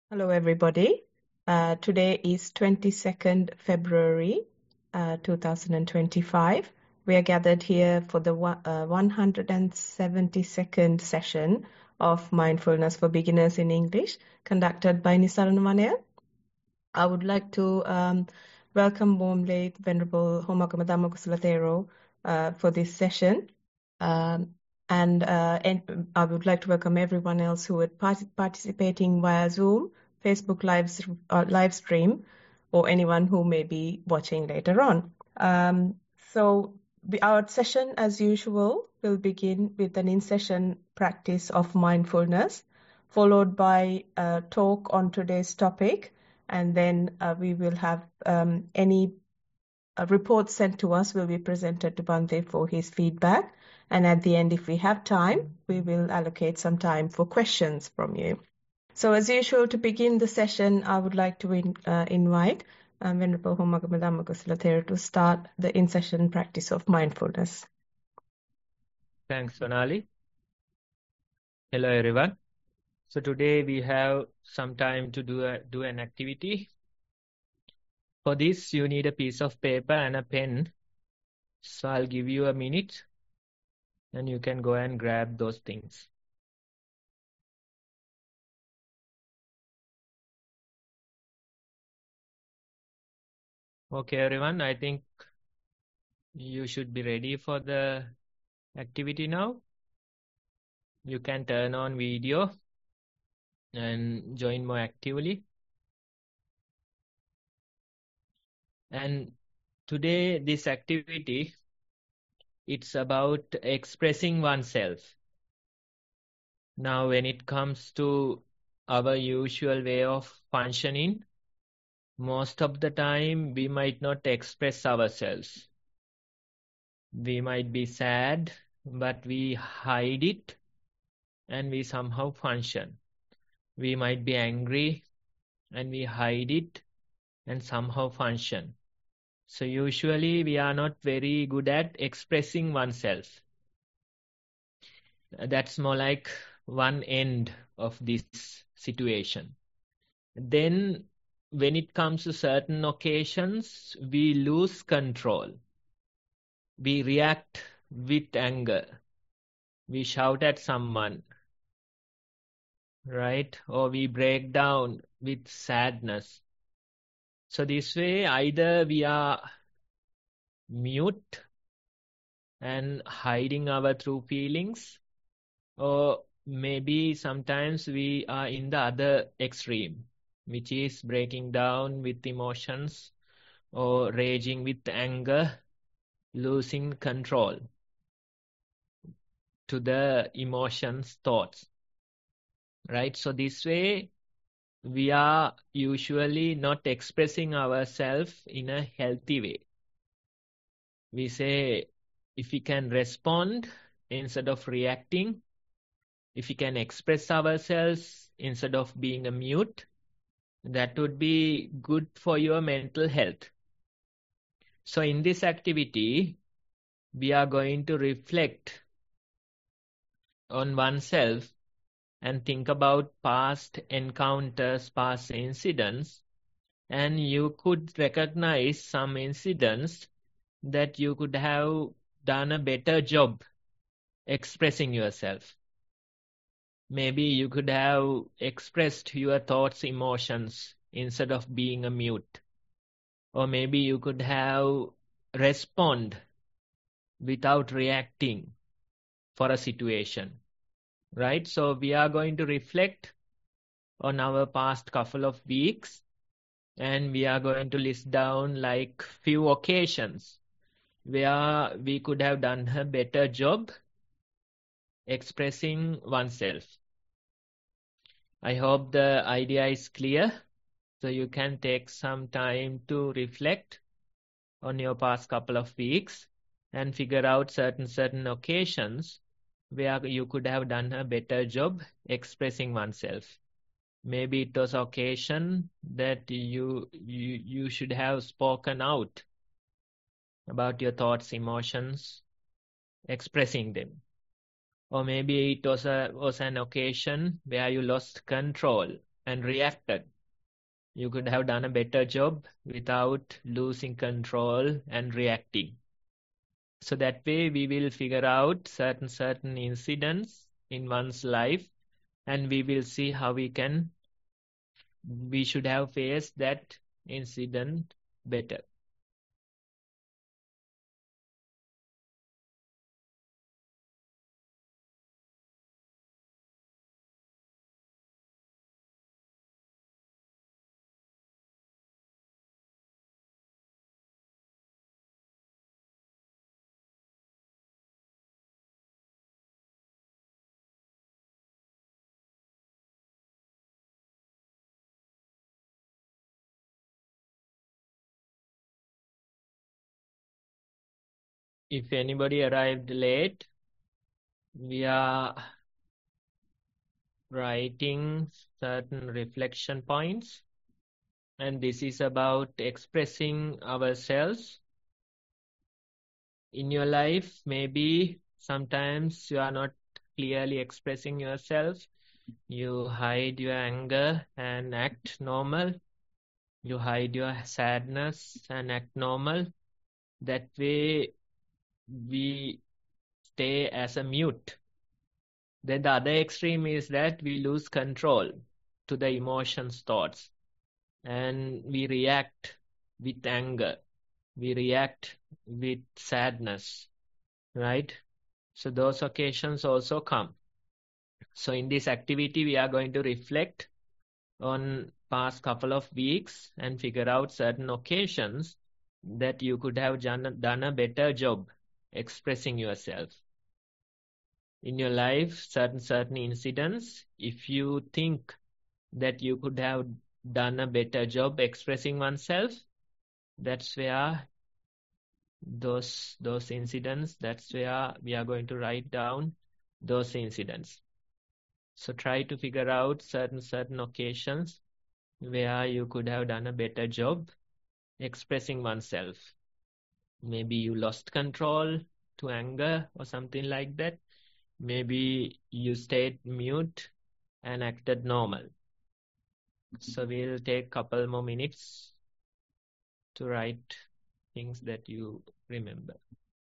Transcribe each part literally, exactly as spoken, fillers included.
Hello, everybody. Uh, today is twenty-second February uh, two thousand twenty-five. We are gathered here for the one- uh, one hundred seventy-second session of Mindfulness for Beginners in English, conducted by Nisarana Manel. I would like to um, welcome warmly Venerable Homagama Dhammakusala Thero uh, for this session. Um, and, uh, and I would like to welcome everyone else who are part- participating via Zoom, Facebook live, uh, live stream, or anyone who may be watching later on. Um, so we, our session, as usual, will begin with an in-session practice of mindfulness, followed by a talk on today's topic, and then uh, we will have um, any uh, reports sent to us will be presented to Bhante for his feedback. And at the end, if we have time, we will allocate some time for questions from you. So as usual, to begin the session, I would like to in, uh, invite um, Venerable Homagama Dhammakusala Thero to start the in-session practice of mindfulness. Thanks, Sonali. Hello, everyone. So today we have some time to do a, do an activity. For this, you need a piece of paper and a pen. So I'll give you a minute, and you can go and grab those things. Okay, everyone. I think you should be ready for the activity now. You can turn on video and join more actively. And today, this activity, it's about expressing oneself. Now, when it comes to our usual way of functioning, most of the time we might not express ourselves. We might be sad, but we hide it and we somehow function. We might be angry and we hide it and somehow function. So usually we are not very good at expressing oneself. That's more like one end of this situation. Then when it comes to certain occasions, we lose control. We react with anger. We shout at someone, right? Or we break down with sadness. So this way, either we are mute and hiding our true feelings, or maybe sometimes we are in the other extreme, which is breaking down with emotions or raging with anger, losing control to the emotions, thoughts, right? So this way, we are usually not expressing ourselves in a healthy way. We say, if we can respond instead of reacting, if we can express ourselves instead of being a mute, that would be good for your mental health. So in this activity, we are going to reflect on oneself and think about past encounters, past incidents, and you could recognize some incidents that you could have done a better job expressing yourself. Maybe you could have expressed your thoughts, emotions instead of being a mute. Or maybe you could have respond without reacting for a situation. Right? So we are going to reflect on our past couple of weeks, and we are going to list down like few occasions where we could have done a better job expressing oneself. I hope the idea is clear. So you can take some time to reflect on your past couple of weeks and figure out certain certain occasions where you could have done a better job expressing oneself. Maybe it was occasion that you you you should have spoken out about your thoughts, emotions, expressing them. Or maybe it was a was an occasion where you lost control and reacted. You could have done a better job without losing control and reacting. So that way we will figure out certain certain incidents in one's life, and we will see how we can we should have faced that incident better. If anybody arrived late, we are writing certain reflection points, and this is about expressing ourselves. In your life, maybe sometimes you are not clearly expressing yourself. You hide your anger and act normal. You hide your sadness and act normal. That way we stay as a mute. Then the other extreme is that we lose control to the emotions, thoughts, and we react with anger. We react with sadness, right? So those occasions also come. So in this activity, we are going to reflect on past couple of weeks and figure out certain occasions that you could have done, done a better job expressing yourself. In your life, certain certain incidents, if you think that you could have done a better job expressing oneself, that's where those those incidents, that's where we are going to write down those incidents. So try to figure out certain certain occasions where you could have done a better job expressing oneself. Maybe you lost control to anger or something like that. Maybe you stayed mute and acted normal. So we'll take a couple more minutes to write things that you remember.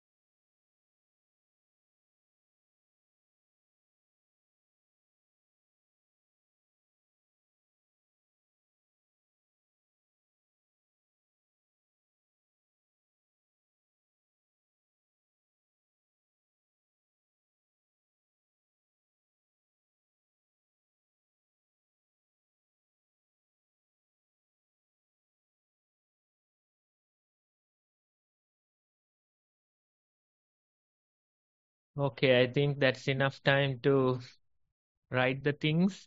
Okay, I think that's enough time to write the things.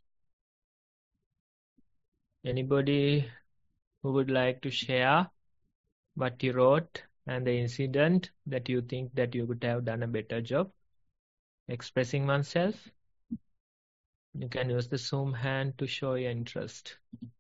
Anybody who would like to share what you wrote and the incident that you think that you could have done a better job expressing oneself? You can use the Zoom hand to show your interest.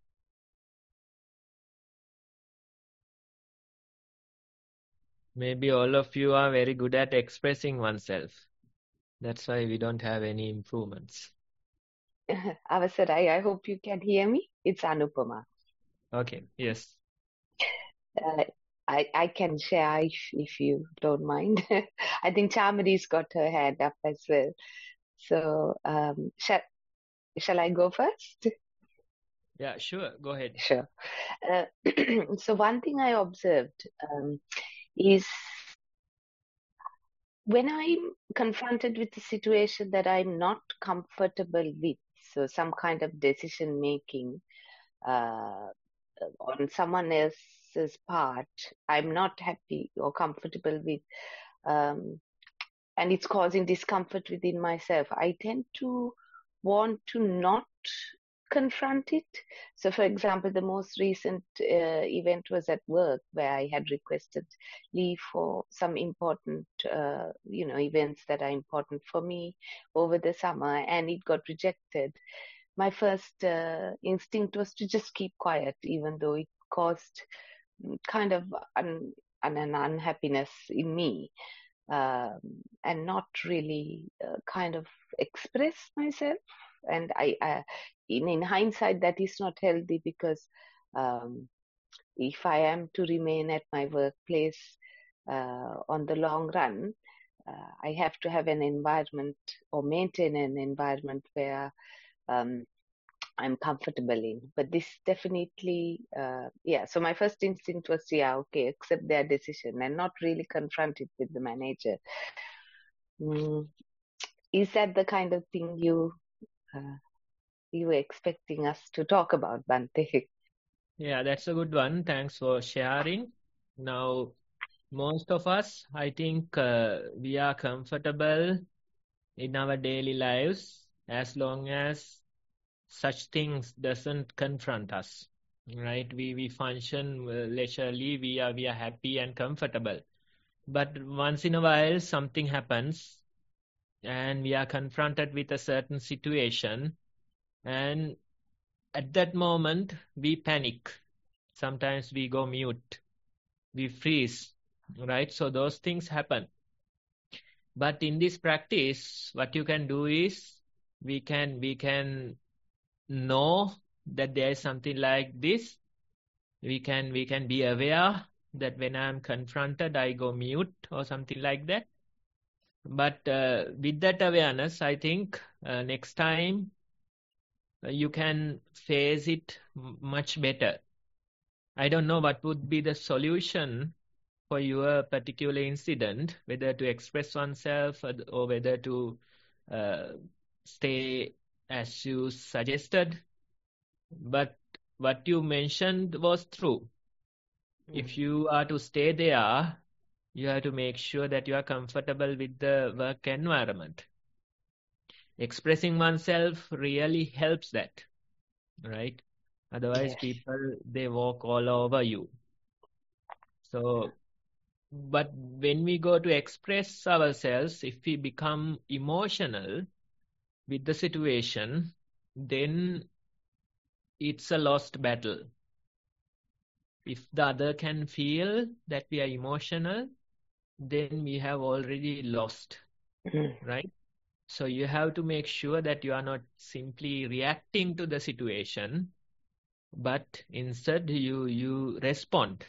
Maybe all of you are very good at expressing oneself. That's why we don't have any improvements. Avasarai, I hope you can hear me. It's Anupama. Okay, yes. Uh, I, I can share if, if you don't mind. I think Chamari's got her hand up as well. So, um, shall, shall I go first? Yeah, sure. Go ahead. Sure. Uh, so one thing I observed um, is when I'm confronted with a situation that I'm not comfortable with, so some kind of decision making uh, on someone else's part, I'm not happy or comfortable with, um, and it's causing discomfort within myself, I tend to want to not confront it. So, for example, the most recent uh, event was at work where I had requested leave for some important, uh, you know, events that are important for me over the summer, and it got rejected. My first uh, instinct was to just keep quiet, even though it caused kind of un, an, an unhappiness in me, um, and not really uh, kind of express myself. And I, I in, in hindsight, that is not healthy, because um, if I am to remain at my workplace uh, on the long run, uh, I have to have an environment or maintain an environment where um, I'm comfortable in. But this definitely, uh, yeah. So my first instinct was, yeah, okay, accept their decision and not really confront it with the manager. Mm, is that the kind of thing you uh, you were expecting us to talk about, Bhante? Yeah, that's a good one. Thanks for sharing. Now, most of us, I think, uh, we are comfortable in our daily lives as long as such things doesn't confront us, right? We we function uh, leisurely. We are we are happy and comfortable. But once in a while, something happens, and we are confronted with a certain situation, and at that moment, we panic. Sometimes we go mute, we freeze, right? So those things happen. But in this practice, what you can do is we can we can know that there is something like this. We can we can be aware that when I'm confronted, I go mute or something like that. But uh, with that awareness, I think uh, next time uh, you can face it m- much better. I don't know what would be the solution for your particular incident, whether to express oneself or, or whether to uh, stay as you suggested. But what you mentioned was true. If you are to stay there, you have to make sure that you are comfortable with the work environment. Expressing oneself really helps that, right? Otherwise, Yes. people, they walk all over you. So, but when we go to express ourselves, if we become emotional with the situation, then it's a lost battle. If the other can feel that we are emotional, then we have already lost, Mm. right? So you have to make sure that you are not simply reacting to the situation, but instead you you respond.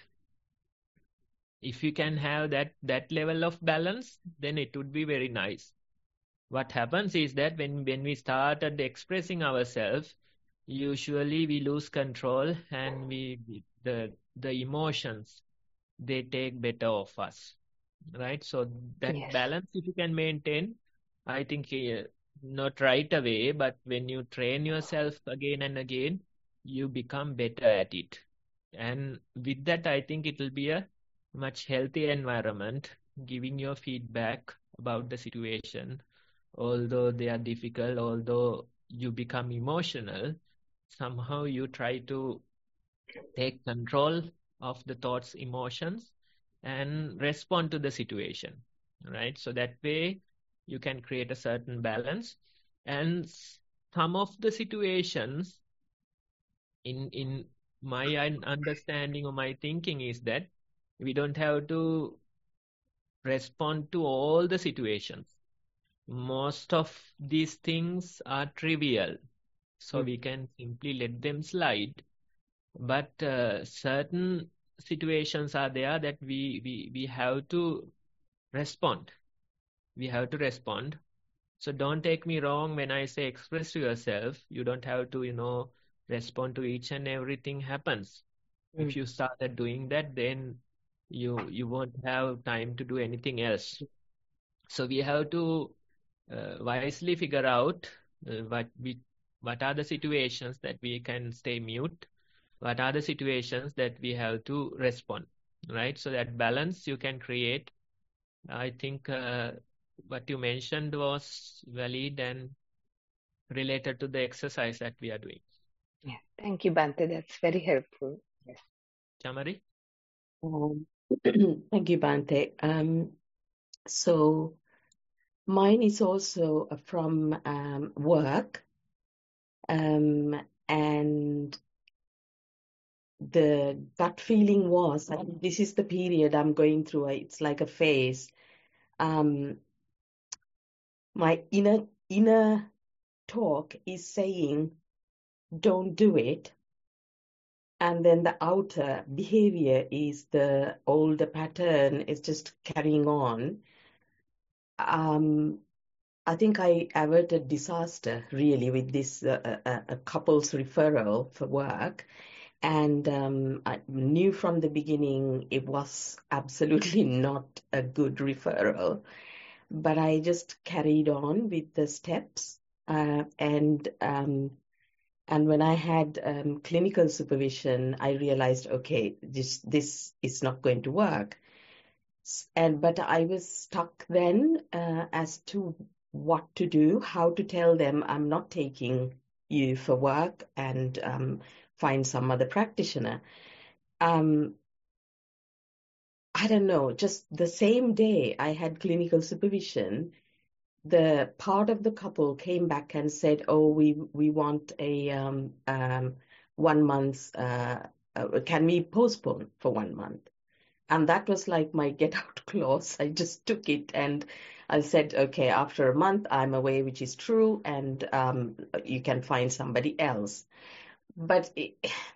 If you can have that that level of balance, then it would be very nice. What happens is that when when we started expressing ourselves, usually we lose control and we the the emotions, they take better of us, right? So that Yes. balance, if you can maintain, I think uh, not right away, but when you train yourself again and again, you become better at it. And with that, I think it will be a much healthier environment, giving your feedback about the situation. Although they are difficult, although you become emotional, somehow you try to take control of the thoughts, emotions, and respond to the situation, right? So that way you can create a certain balance. And some of the situations, in in my un- understanding or my thinking, is that we don't have to respond to all the situations. Most of these things are trivial, so Mm. we can simply let them slide. But uh, certain situations are there that we, we, we have to respond. We have to respond. So don't take me wrong when I say express to yourself. You don't have to, you know, respond to each and everything happens. Mm. If you started doing that, then you you won't have time to do anything else. So we have to uh, wisely figure out uh, what we what are the situations that we can stay mute, what are the situations that we have to respond, right? So that balance you can create. I think uh, what you mentioned was valid and related to the exercise that we are doing. Yeah. Thank you, Bhante. That's very helpful. Yes. Chamari? Um, thank you, Bhante. Um, so mine is also from um, work, um, and the gut feeling was, I think this is the period I'm going through. It's like a phase. Um, my inner inner talk is saying, don't do it. And then the outer behavior is the older pattern is just carrying on. Um, I think I averted disaster really with this uh, uh, uh, couple's referral for work. And um, I knew from the beginning it was absolutely not a good referral. But I just carried on with the steps. Uh, and um, and when I had um, clinical supervision, I realized, okay, this this is not going to work. S- And but I was stuck then uh, as to what to do, how to tell them I'm not taking you for work and um, find some other practitioner. Um, I don't know, just the same day I had clinical supervision, the part of the couple came back and said, "Oh, we we want a um, um, one month. Uh, uh, can we postpone for one month?" And that was like my get out clause. I just took it and I said, "Okay, after a month, I'm away," which is true, and um, you can find somebody else. But it,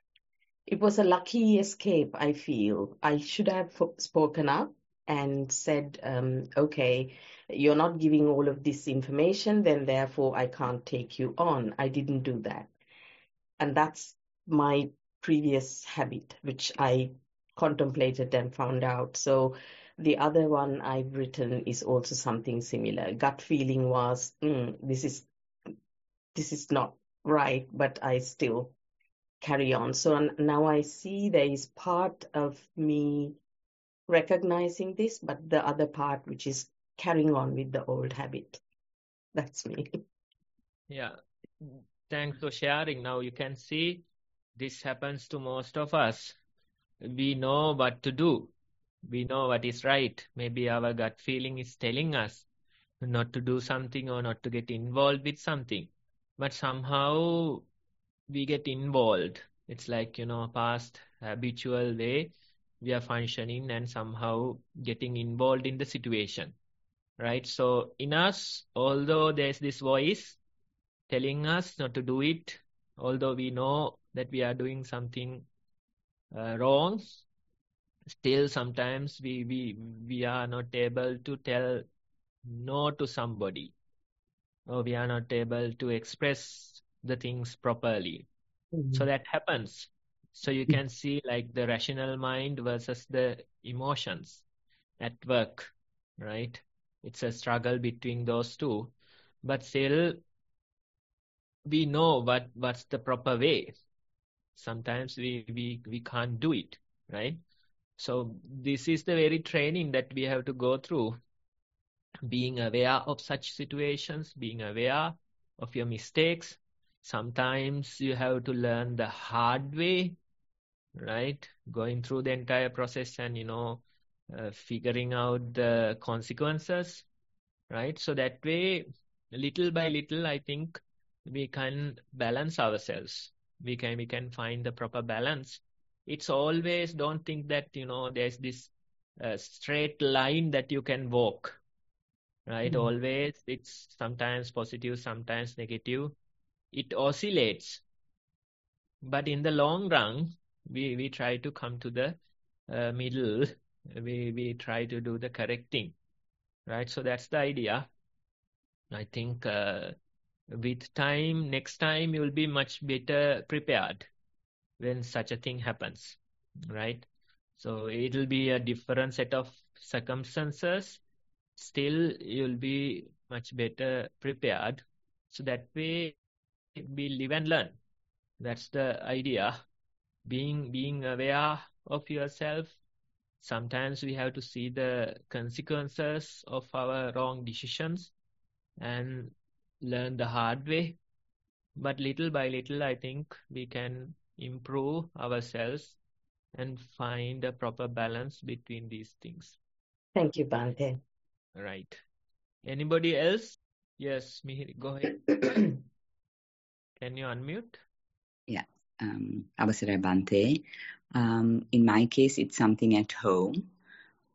it was a lucky escape, I feel. I should have fo- spoken up and said, um, okay, you're not giving all of this information, then therefore I can't take you on. I didn't do that. And that's my previous habit, which I contemplated and found out. So the other one I've written is also something similar. Gut feeling was, mm, this is this is not right, but I still carry on. So n- now I see there is part of me recognizing this, but the other part which is carrying on with the old habit. That's me. Yeah. Thanks for sharing. Now you can see this happens to most of us. We know what to do. We know what is right. Maybe our gut feeling is telling us not to do something or not to get involved with something. But somehow we get involved. It's like, you know, past habitual way we are functioning and somehow getting involved in the situation, right? So in us, although there's this voice telling us not to do it, although we know that we are doing something uh, wrong, still sometimes we, we, we are not able to tell no to somebody, or we are not able to express the things properly. So Mhm. that happens. So you can see like the rational mind versus the emotions at work, right? It's a struggle between those two. But still, we know what, what's the proper way. Sometimes we, we, we can't do it, right? So this is the very training that we have to go through. Being aware of such situations, being aware of your mistakes. Sometimes you have to learn the hard way, right? Going through the entire process and, you know, uh, figuring out the consequences, right? So that way, little by little, I think we can balance ourselves. We can, we can find the proper balance. It's always, don't think that, you know, there's this uh, straight line that you can walk, right? Mhm. Always, it's sometimes positive, sometimes negative. It oscillates. But in the long run, we, we try to come to the uh, middle. We, we try to do the correct thing, right? So that's the idea. I think uh, with time, next time you'll be much better prepared when such a thing happens, right? So it'll be a different set of circumstances. Still, you'll be much better prepared. So that way, we live and learn. That's the idea. Being being aware of yourself. Sometimes we have to see the consequences of our wrong decisions and learn the hard way. But little by little, I think we can improve ourselves and find a proper balance between these things. Thank you, Bante. Right. Anybody else? Yes, Mihir, go ahead. Can you unmute? Yeah, um, Avasara Bante. Um, in my case, it's something at home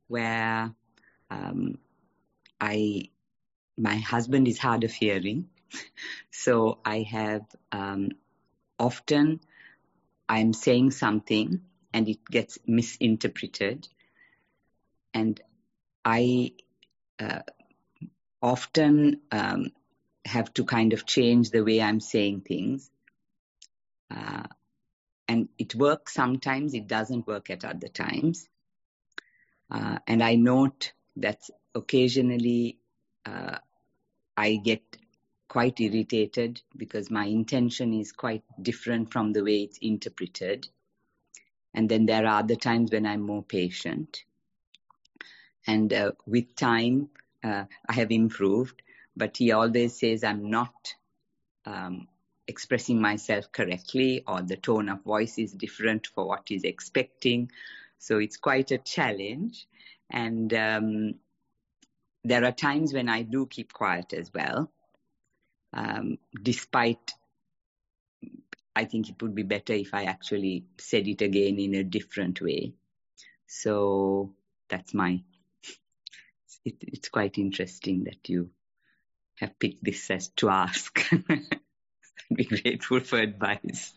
where um, I, my husband is hard of hearing, So I have um, often I'm saying something and it gets misinterpreted, and I uh, often um, have to kind of change the way I'm saying things. Uh, and it works sometimes, it doesn't work at other times. Uh, and I note that occasionally uh, I get quite irritated because my intention is quite different from the way it's interpreted. And then there are other times when I'm more patient. And uh, with time, uh, I have improved. But he always says I'm not um, expressing myself correctly, or the tone of voice is different for what he's expecting. So it's quite a challenge. And um, there are times when I do keep quiet as well, um, despite I think it would be better if I actually said it again in a different way. So that's my, it, it's quite interesting that you have picked this as to ask. I'd be grateful for advice.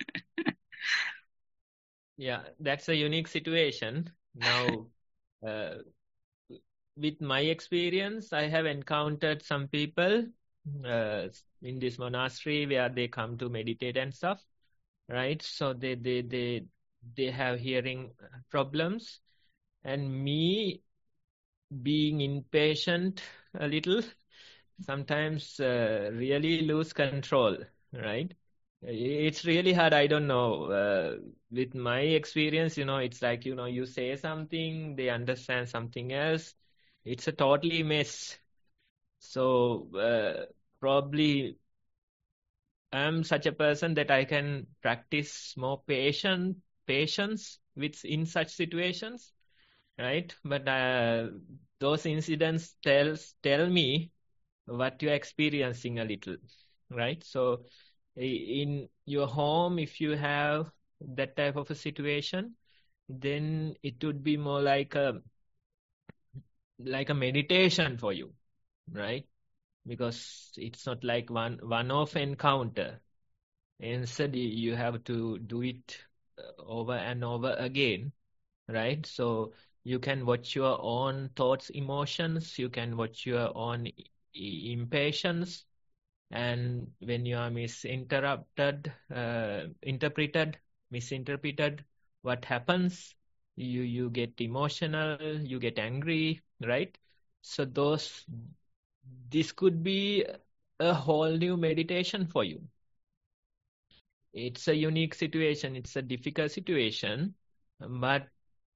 Yeah, that's a unique situation. Now, uh, with my experience, I have encountered some people uh, in this monastery where they come to meditate and stuff, right? So they they they they have hearing problems, and me being impatient a little, sometimes uh, really lose control, right? It's really hard. I don't know. Uh, with my experience, you know, it's like, you know, you say something, they understand something else. It's a totally mess. So uh, probably I'm such a person that I can practice more patient patience with in such situations, right? But uh, those incidents tells tell me what you're experiencing a little, right? So in your home, if you have that type of a situation, then it would be more like a like a meditation for you, right? Because it's not like one one-off encounter. Instead, you have to do it over and over again, right? So you can watch your own thoughts, emotions, you can watch your own impatience, and when you are misinterrupted, uh, interpreted, misinterpreted, what happens? You you get emotional, you get angry, right? So those, this could be a whole new meditation for you. It's a unique situation, it's a difficult situation, but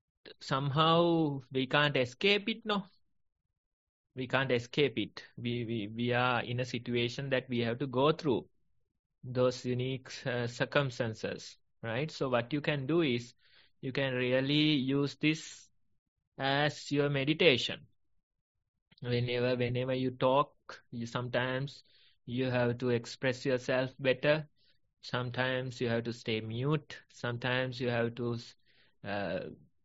somehow we can't escape it, no? We can't escape it. We, we, we are in a situation that we have to go through those unique uh, circumstances, right? So what you can do is you can really use this as your meditation. Whenever, whenever you talk, you sometimes you have to express yourself better. Sometimes you have to stay mute. Sometimes you have to uh,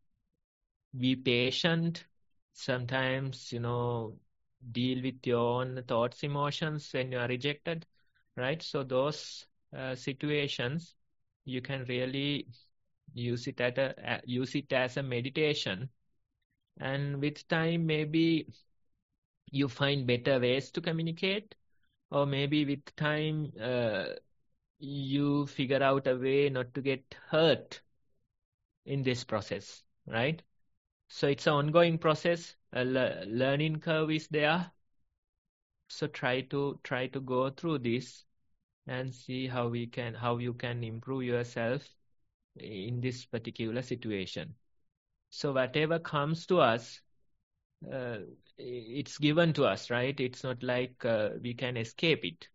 be patient. Sometimes, you know, deal with your own thoughts, emotions when you are rejected, right? So those uh, situations, you can really use it at a uh, use it as a meditation, and with time, maybe you find better ways to communicate, or maybe with time, uh, you figure out a way not to get hurt in this process, right? So it's an ongoing process. A le- learning curve is there. So try to try to go through this and see how we can how you can improve yourself in this particular situation. So whatever comes to us, uh, it's given to us, right? It's not like uh, we can escape it.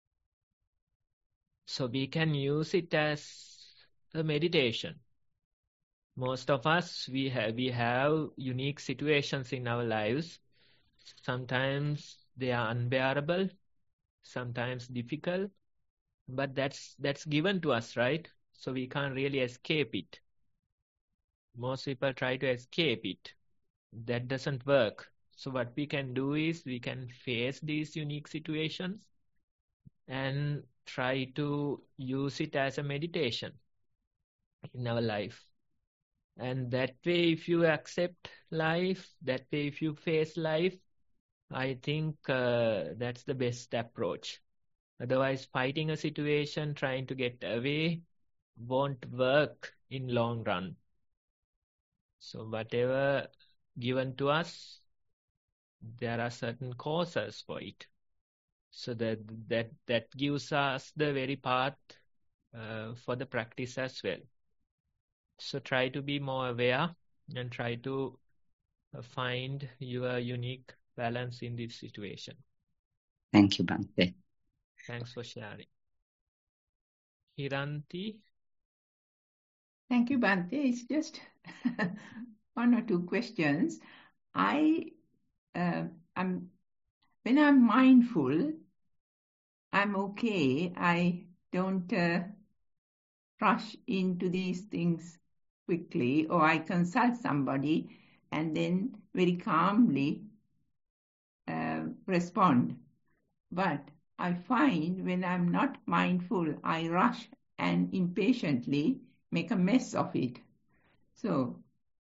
So we can use it as a meditation. Most of us, we have we have unique situations in our lives. Sometimes they are unbearable, sometimes difficult, but that's that's given to us, right? So we can't really escape it. Most people try to escape it. That doesn't work. So what we can do is we can face these unique situations and try to use it as a meditation in our life. And that way, if you accept life, that way, if you face life, I think uh, that's the best approach. Otherwise, fighting a situation, trying to get away, won't work in long run. So whatever given to us, there are certain causes for it. So that that that gives us the very path uh, for the practice as well. So try to be more aware and try to uh, find your unique balance in this situation. Thank you, Bhante. Thanks for sharing. Hiranti? Thank you, Bhante. It's just one or two questions. I, uh, I'm, when I'm mindful, I'm okay. I don't uh, rush into these things quickly, or I consult somebody and then very calmly uh, respond. But I find when I'm not mindful, I rush and impatiently make a mess of it. So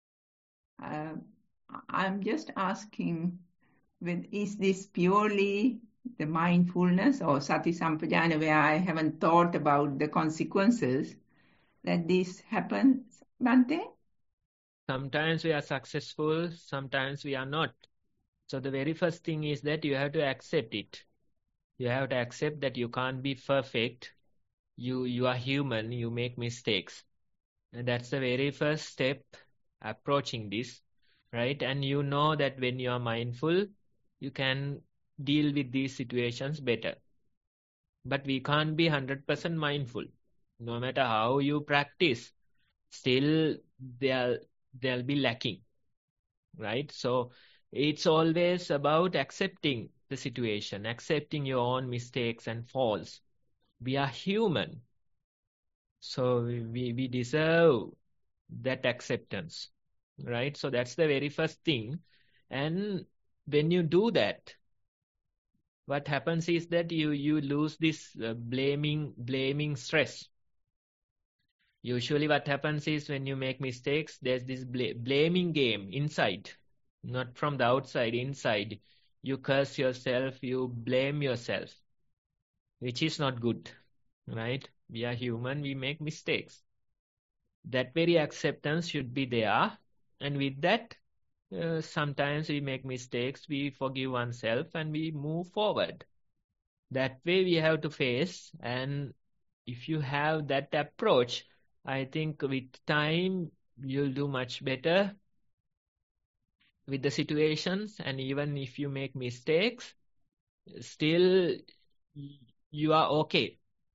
uh, I'm just asking, with, is this purely the mindfulness or sati sampajana, where I haven't thought about the consequences that this happens, Bhante? Sometimes we are successful, sometimes we are not. So the very first thing is that you have to accept it. You have to accept that you can't be perfect. You you are human, you make mistakes. And that's the very first step approaching this, right? And you know that when you are mindful, you can deal with these situations better. But we can't be one hundred percent mindful. No matter how you practice, still they'll, they'll be lacking, right? So it's always about accepting the situation, accepting your own mistakes and faults. We are human. So we, we deserve that acceptance, right? So that's the very first thing. And when you do that, what happens is that you, you lose this uh, blaming, blaming stress. Usually what happens is when you make mistakes, there's this bl- blaming game inside, not from the outside, inside. You curse yourself, you blame yourself, which is not good, right? We are human, we make mistakes. That very acceptance should be there. And with that, uh, sometimes we make mistakes, we forgive ourselves and we move forward. That way we have to face. And if you have that approach, I think with time, you'll do much better with the situations. And even if you make mistakes, still you are okay.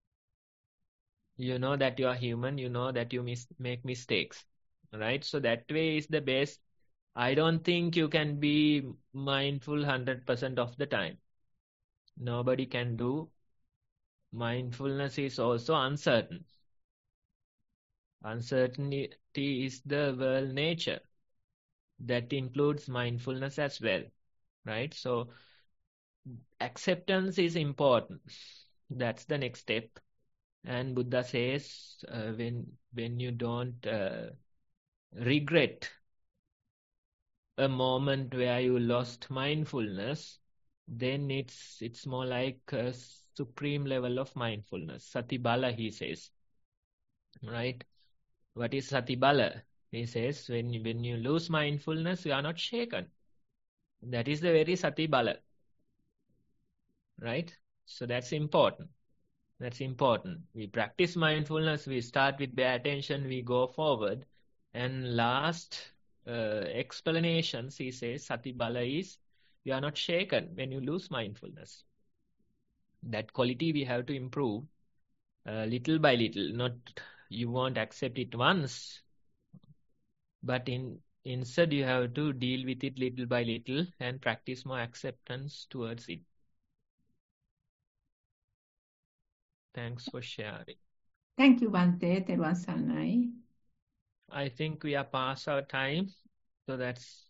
You know that you are human, you know that you mis- make mistakes, right? So that way is the best. I don't think you can be mindful one hundred percent of the time. Nobody can do. Mindfulness is also uncertain. Uncertainty is the world nature. That includes mindfulness as well, right? So acceptance is important. That's the next step. And Buddha says, uh, when when you don't uh, regret a moment where you lost mindfulness, then it's it's more like a supreme level of mindfulness. Sati Bala, he says, right? What is Sati Bala? He says, when you, when you lose mindfulness, you are not shaken. That is the very Sati Bala, right? So that's important. That's important. We practice mindfulness, we start with bare attention, we go forward. And last uh, explanations, he says, Sati Bala is, you are not shaken when you lose mindfulness. That quality we have to improve uh, little by little. Not, you won't accept it once, but in instead you have to deal with it little by little and practice more acceptance towards it. Thanks for sharing. Thank you, Bhante. Therwan Sarnai. I think we are past our time, so that's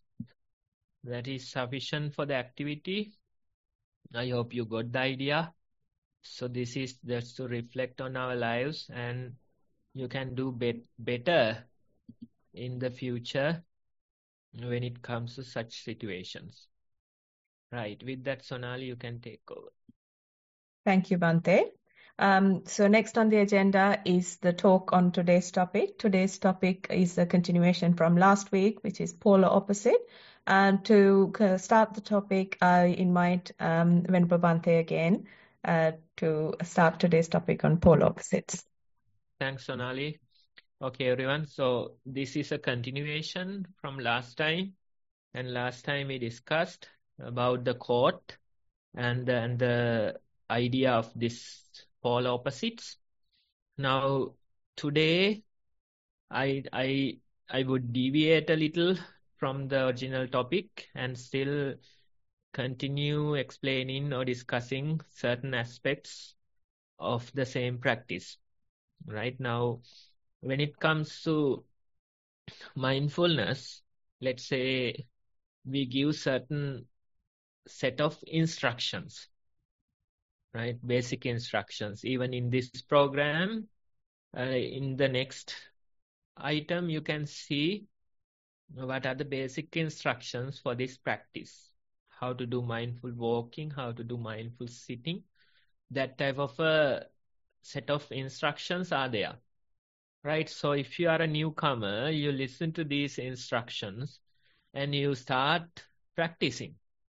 that is sufficient for the activity. I hope you got the idea. So this is just to reflect on our lives, and you can do bet better in the future when it comes to such situations. Right. With that, Sonali, you can take over. Thank you, Bhante. Um, so next on the agenda is the talk on today's topic. Today's topic is a continuation from last week, which is polar opposite. And to uh, start the topic, I invite um, Venerable Bhante again uh, to start today's topic on polar opposites. Thanks, Sonali. Okay, everyone. So this is a continuation from last time. And last time we discussed about the quote and, and the idea of this polar opposites. Now, today, I, I, I would deviate a little from the original topic and still continue explaining or discussing certain aspects of the same practice. Right now, when it comes to mindfulness, let's say we give certain set of instructions, right? Basic instructions. Even in this program, uh, in the next item, you can see what are the basic instructions for this practice. How to do mindful walking, how to do mindful sitting. That type of a set of instructions are there. Right, so if you are a newcomer, you listen to these instructions and you start practicing.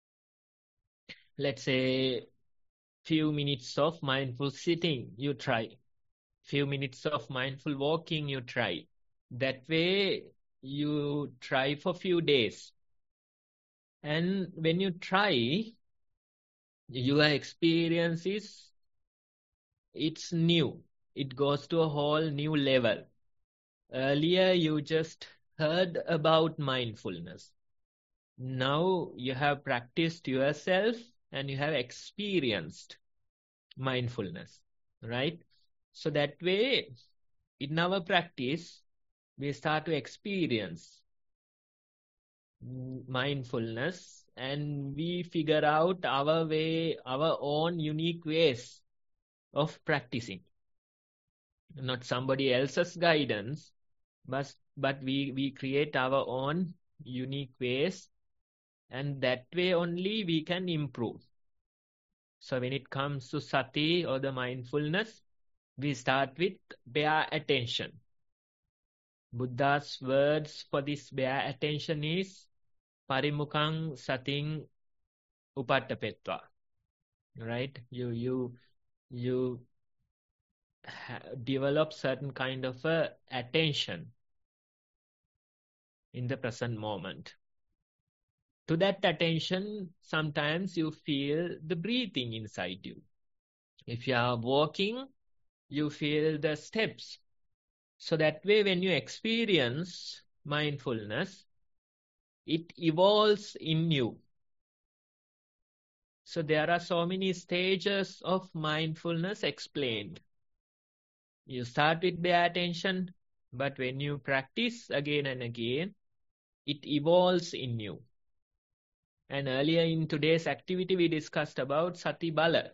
Let's say few minutes of mindful sitting, you try. Few minutes of mindful walking, you try. That way, you try for few days. And when you try, your experience is, it's new. It goes to a whole new level. Earlier, you just heard about mindfulness. Now you have practiced yourself and you have experienced mindfulness, right? So that way, in our practice, we start to experience mindfulness and we figure out our way, our own unique ways of practicing. Not somebody else's guidance, but, but we, we create our own unique ways, and that way only we can improve. So when it comes to sati or the mindfulness, we start with bare attention. Buddha's words for this bare attention is parimukhaṃ satiṃ upaṭṭapetva. Right? You, you, you develop certain kind of a attention in the present moment. To that attention, sometimes you feel the breathing inside you. If you are walking, you feel the steps. So that way, when you experience mindfulness, it evolves in you. So there are so many stages of mindfulness explained. You start with bare attention, but when you practice again and again, it evolves in you. And earlier in today's activity, we discussed about sati bala.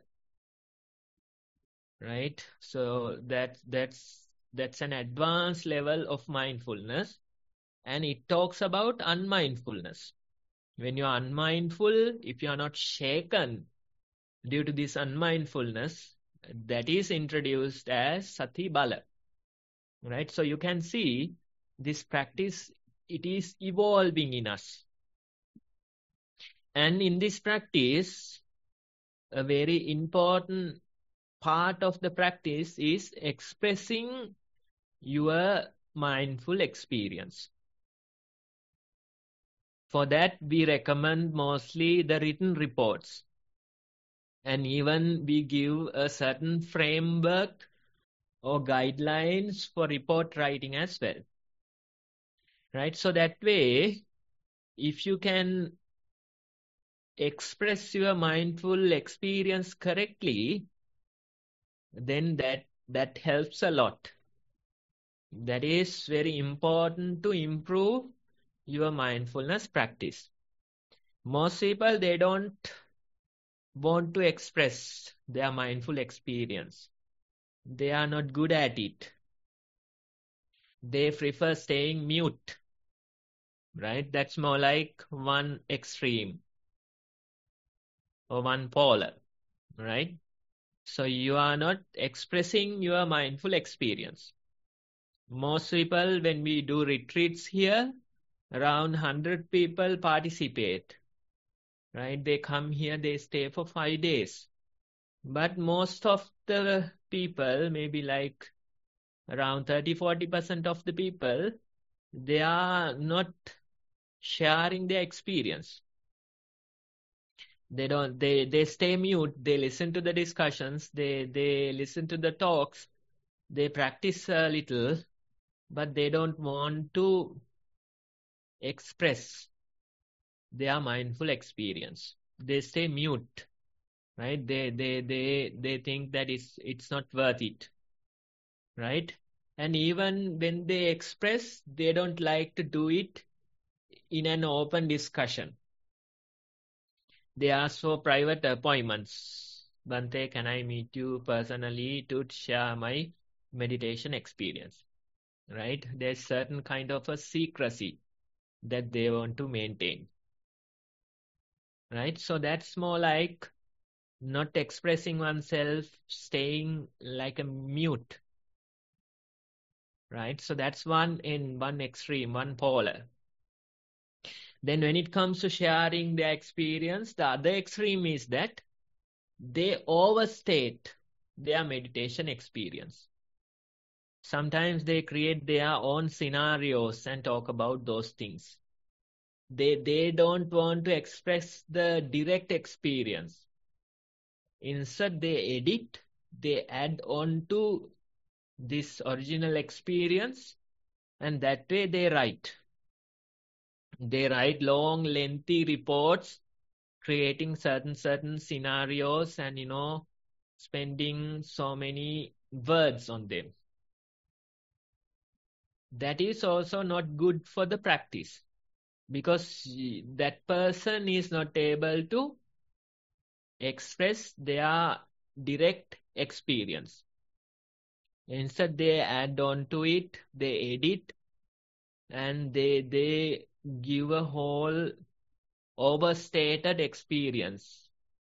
Right? So that, that's, that's an advanced level of mindfulness. And it talks about unmindfulness. When you are unmindful, if you are not shaken due to this unmindfulness, that is introduced as sati bala. Right? So you can see this practice, it is evolving in us. And in this practice, a very important part of the practice is expressing your mindful experience. For that, we recommend mostly the written reports. And even we give a certain framework or guidelines for report writing as well. Right? So that way, if you can express your mindful experience correctly, then that, that helps a lot. That is very important to improve your mindfulness practice. Most people, they don't want to express their mindful experience. They are not good at it. They prefer staying mute, right? That's more like one extreme or one polar, right? So you are not expressing your mindful experience. Most people, when we do retreats here, around one hundred people participate, right? They come here, they stay for five days. But most of the people, maybe like around thirty to forty percent of the people, they are not sharing their experience. They don't, they, they stay mute, they listen to the discussions, they, they listen to the talks, they practice a little, but they don't want to express their mindful experience. They stay mute, right? They, they, they, they think that it's, it's not worth it, right? And even when they express, they don't like to do it in an open discussion. They ask for private appointments. Bhante, can I meet you personally to share my meditation experience? Right? There's certain kind of a secrecy that they want to maintain. Right? So that's more like not expressing oneself, staying like a mute. Right? So that's one in one extreme, one polar. Then when it comes to sharing their experience, the other extreme is that they overstate their meditation experience. Sometimes they create their own scenarios and talk about those things. They, they don't want to express the direct experience. Instead, they edit, they add on to this original experience, and that way they write. They write long, lengthy reports, creating certain, certain scenarios and, you know, spending so many words on them. That is also not good for the practice, because that person is not able to express their direct experience. Instead, they add on to it, they edit, and they, they give a whole overstated experience,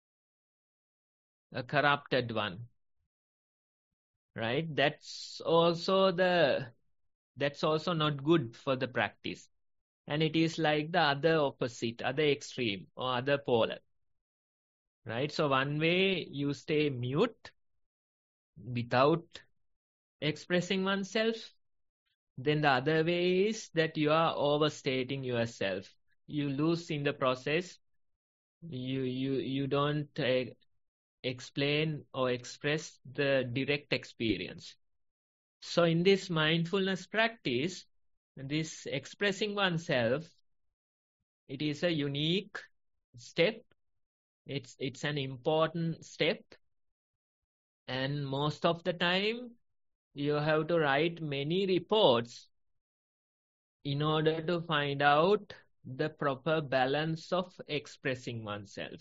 a corrupted one, right? That's also the, that's also not good for the practice. And it is like the other opposite, other extreme or other polar, right? So one way you stay mute without expressing oneself. Then the other way is that you are overstating yourself. You lose in the process. You, you, you don't uh, explain or express the direct experience. So in this mindfulness practice, this expressing oneself, it is a unique step. It's, it's an important step. And most of the time, you have to write many reports in order to find out the proper balance of expressing oneself.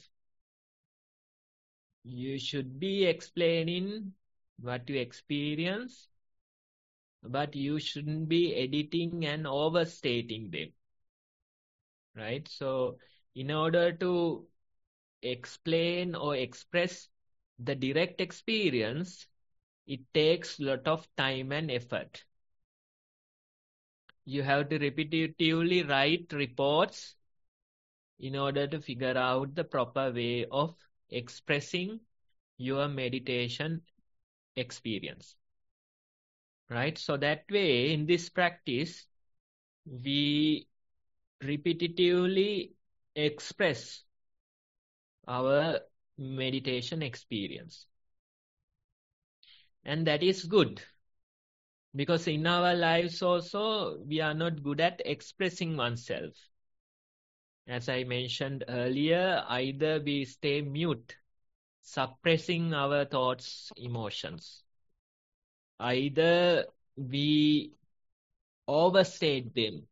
You should be explaining what you experience, but you shouldn't be editing and overstating them. Right? So, in order to explain or express the direct experience, it takes a lot of time and effort. You have to repetitively write reports in order to figure out the proper way of expressing your meditation experience. Right? So that way, in this practice, we repetitively express our meditation experience. And that is good, because in our lives also, we are not good at expressing oneself. As I mentioned earlier, either we stay mute, suppressing our thoughts, emotions. Either we overstate them,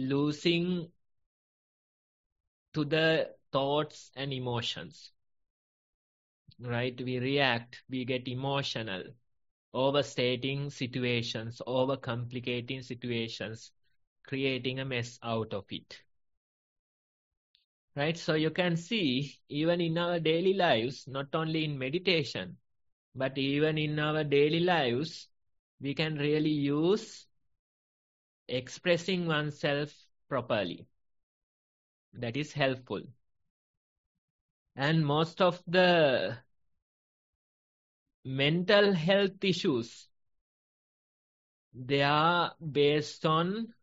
losing to the thoughts and emotions. right? We react, we get emotional, overstating situations, overcomplicating situations, creating a mess out of it. Right? So you can see, even in our daily lives, not only in meditation, but even in our daily lives, we can really use expressing oneself properly. That is helpful. And most of the mental health issues, they are based on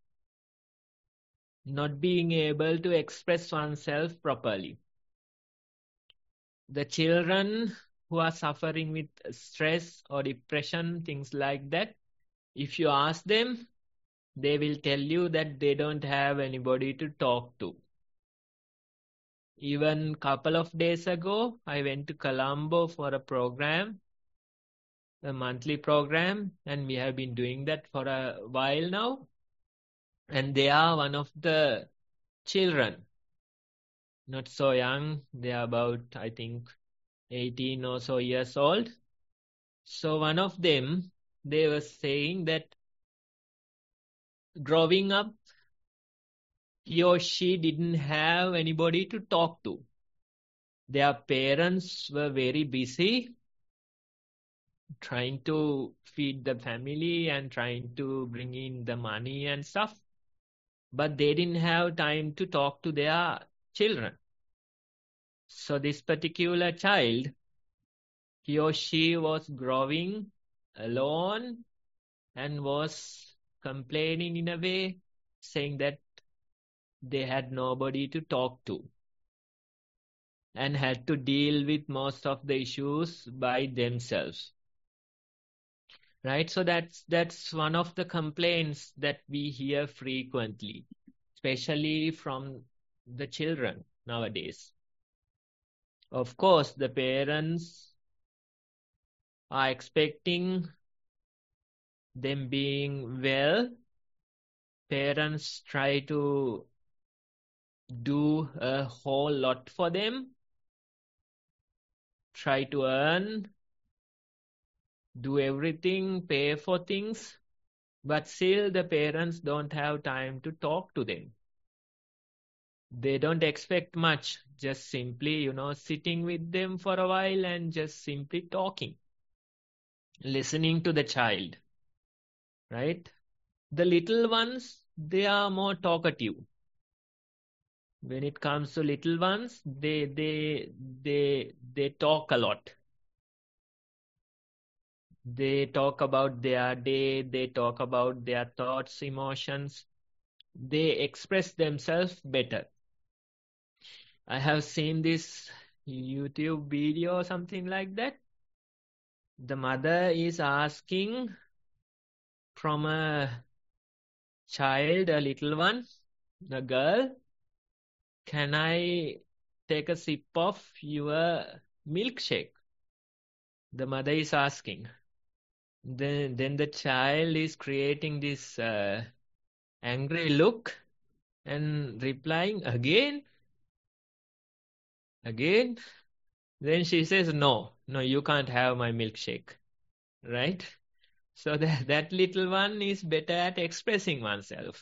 not being able to express oneself properly. The children who are suffering with stress or depression, things like that, if you ask them, they will tell you that they don't have anybody to talk to. Even a couple of days ago, I went to Colombo for a program, a monthly program, and we have been doing that for a while now. And they are one of the children, not so young. They are about, I think, eighteen or so years old. So one of them, they were saying that growing up, he or she didn't have anybody to talk to. Their parents were very busy trying to feed the family and trying to bring in the money and stuff. But they didn't have time to talk to their children. So this particular child, he or she was growing alone and was complaining in a way, saying that they had nobody to talk to and had to deal with most of the issues by themselves. Right? So that's that's one of the complaints that we hear frequently, especially from the children nowadays. Of course, the parents are expecting them being well. Parents try to do a whole lot for them, try to earn, do everything, pay for things, but still the parents don't have time to talk to them. They don't expect much, just simply, you know, sitting with them for a while and just simply talking, listening to the child, right? The little ones, they are more talkative. When it comes to little ones, they they they they talk a lot. They talk about their day, they talk about their thoughts, emotions. They express themselves better. I have seen this YouTube video or something like that. The mother is asking from a child, a little one, a girl, can I take a sip of your milkshake? The mother is asking. Then, then the child is creating this uh, angry look and replying again, again. Then she says, no, no, you can't have my milkshake, right? So that, that little one is better at expressing oneself.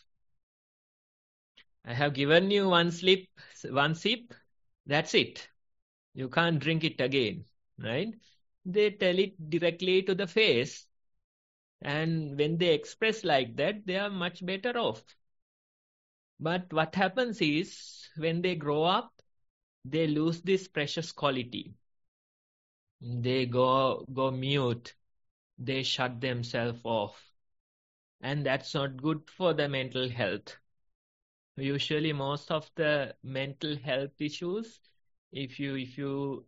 I have given you one slip, one sip, that's it. You can't drink it again, right? They tell it directly to the face. And when they express like that, they are much better off. But what happens is, when they grow up, they lose this precious quality. They go, go mute. They shut themselves off. And that's not good for the mental health. Usually most of the mental health issues, if you if you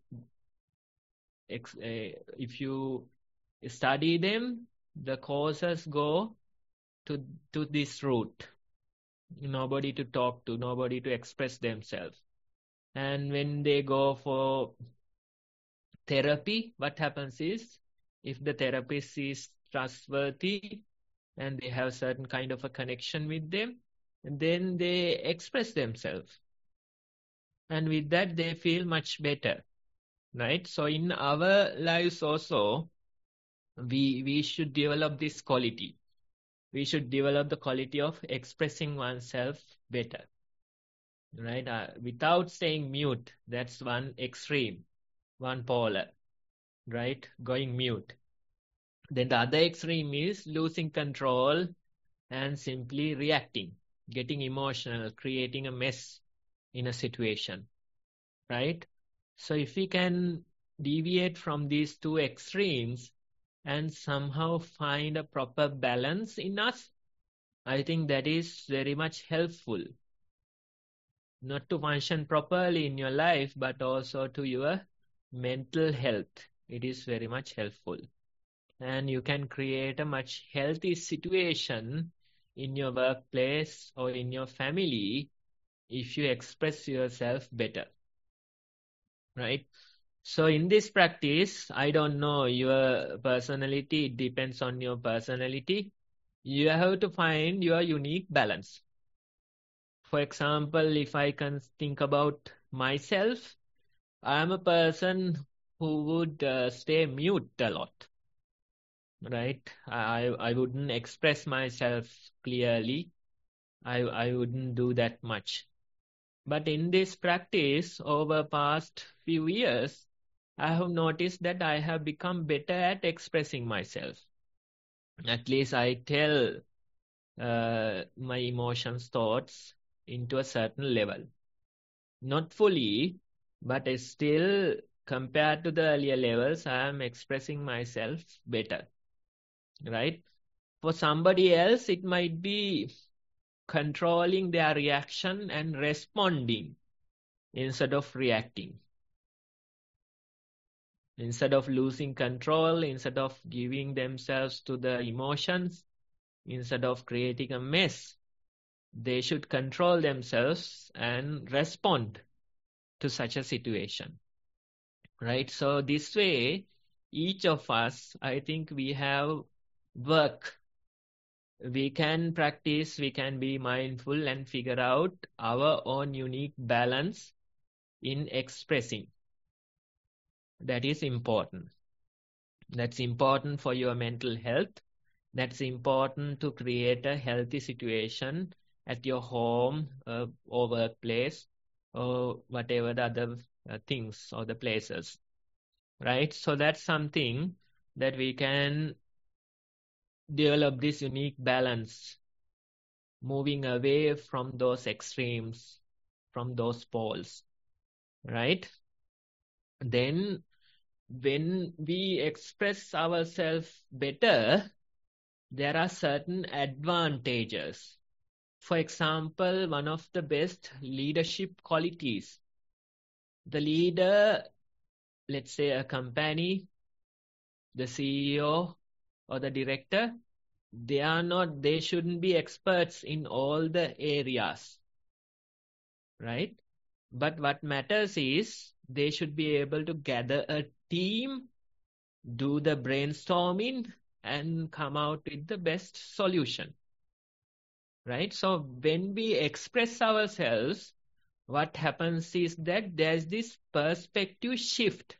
if you study them, the causes go to to this root. Nobody to talk to, nobody to express themselves. And when they go for therapy, what happens is, if the therapist is trustworthy and they have certain kind of a connection with them, then they express themselves. And with that, they feel much better. right? So in our lives also, we we should develop this quality. We should develop the quality of expressing oneself better, right? Uh, without staying mute. That's one extreme, one polar, right? Going mute. Then the other extreme is losing control and simply reacting, getting emotional, creating a mess in a situation, right? So if we can deviate from these two extremes and somehow find a proper balance in us, I think that is very much helpful, not to function properly in your life, but also to your mental health. It is very much helpful. And you can create a much healthy situation in your workplace or in your family if you express yourself better, right? So in this practice, I don't know your personality, it depends on your personality. You have to find your unique balance. For example, if I can think about myself, I am a person who would uh, stay mute a lot, right? I, I wouldn't express myself clearly. I, I wouldn't do that much. But in this practice, over past few years, I have noticed that I have become better at expressing myself. At least I tell uh, my emotions, thoughts into a certain level. Not fully, but still compared to the earlier levels, I am expressing myself better, right? For somebody else, it might be controlling their reaction and responding instead of reacting. Instead of losing control, instead of giving themselves to the emotions, instead of creating a mess, they should control themselves and respond to such a situation, right? So this way, each of us, I think we have work. We can practice, we can be mindful and figure out our own unique balance in expressing. That is important. That's important for your mental health. That's important to create a healthy situation at your home uh, or workplace or whatever the other uh, things or the places, right? So that's something that we can develop this unique balance, moving away from those extremes, from those poles, right? Then when we express ourselves better, there are certain advantages. For example, one of the best leadership qualities. The leader, let's say a company, the C E O or the director, they are not, they shouldn't be experts in all the areas, right? But what matters is they should be able to gather a team, do the brainstorming, and come out with the best solution, right? So when we express ourselves, what happens is that there's this perspective shift.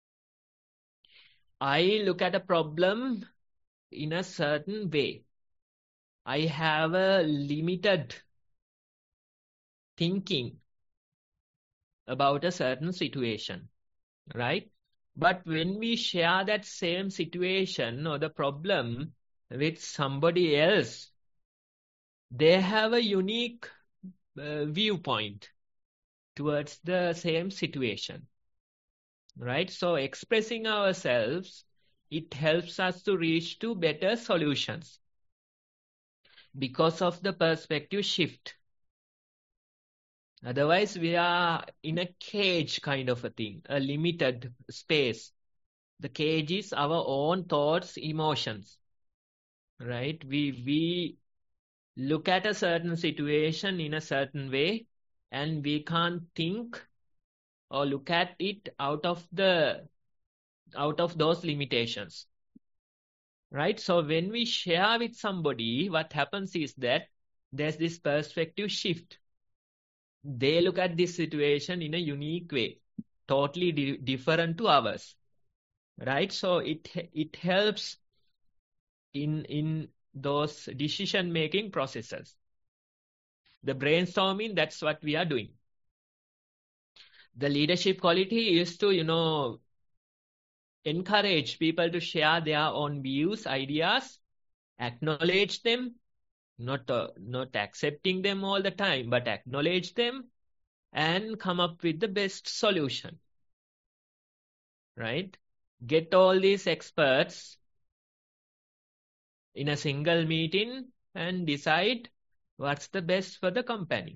I look at a problem in a certain way. I have a limited thinking about a certain situation, right? But when we share that same situation or the problem with somebody else, they have a unique uh, viewpoint towards the same situation, right? So expressing ourselves, it helps us to reach to better solutions because of the perspective shift. Otherwise, we are in a cage kind of a thing, a limited space. The cage is our own thoughts, emotions, right? We, we look at a certain situation in a certain way and we can't think or look at it out of the, out of those limitations, right? So when we share with somebody, what happens is that there's this perspective shift. They look at this situation in a unique way. totally di- different to ours, right? So it it helps in in those decision making processes. The brainstorming, that's what we are doing. The leadership quality is to, you know, encourage people to share their own views, ideas, acknowledge them, not uh, not accepting them all the time, but acknowledge them and come up with the best solution, right? Get all these experts in a single meeting and decide what's the best for the company.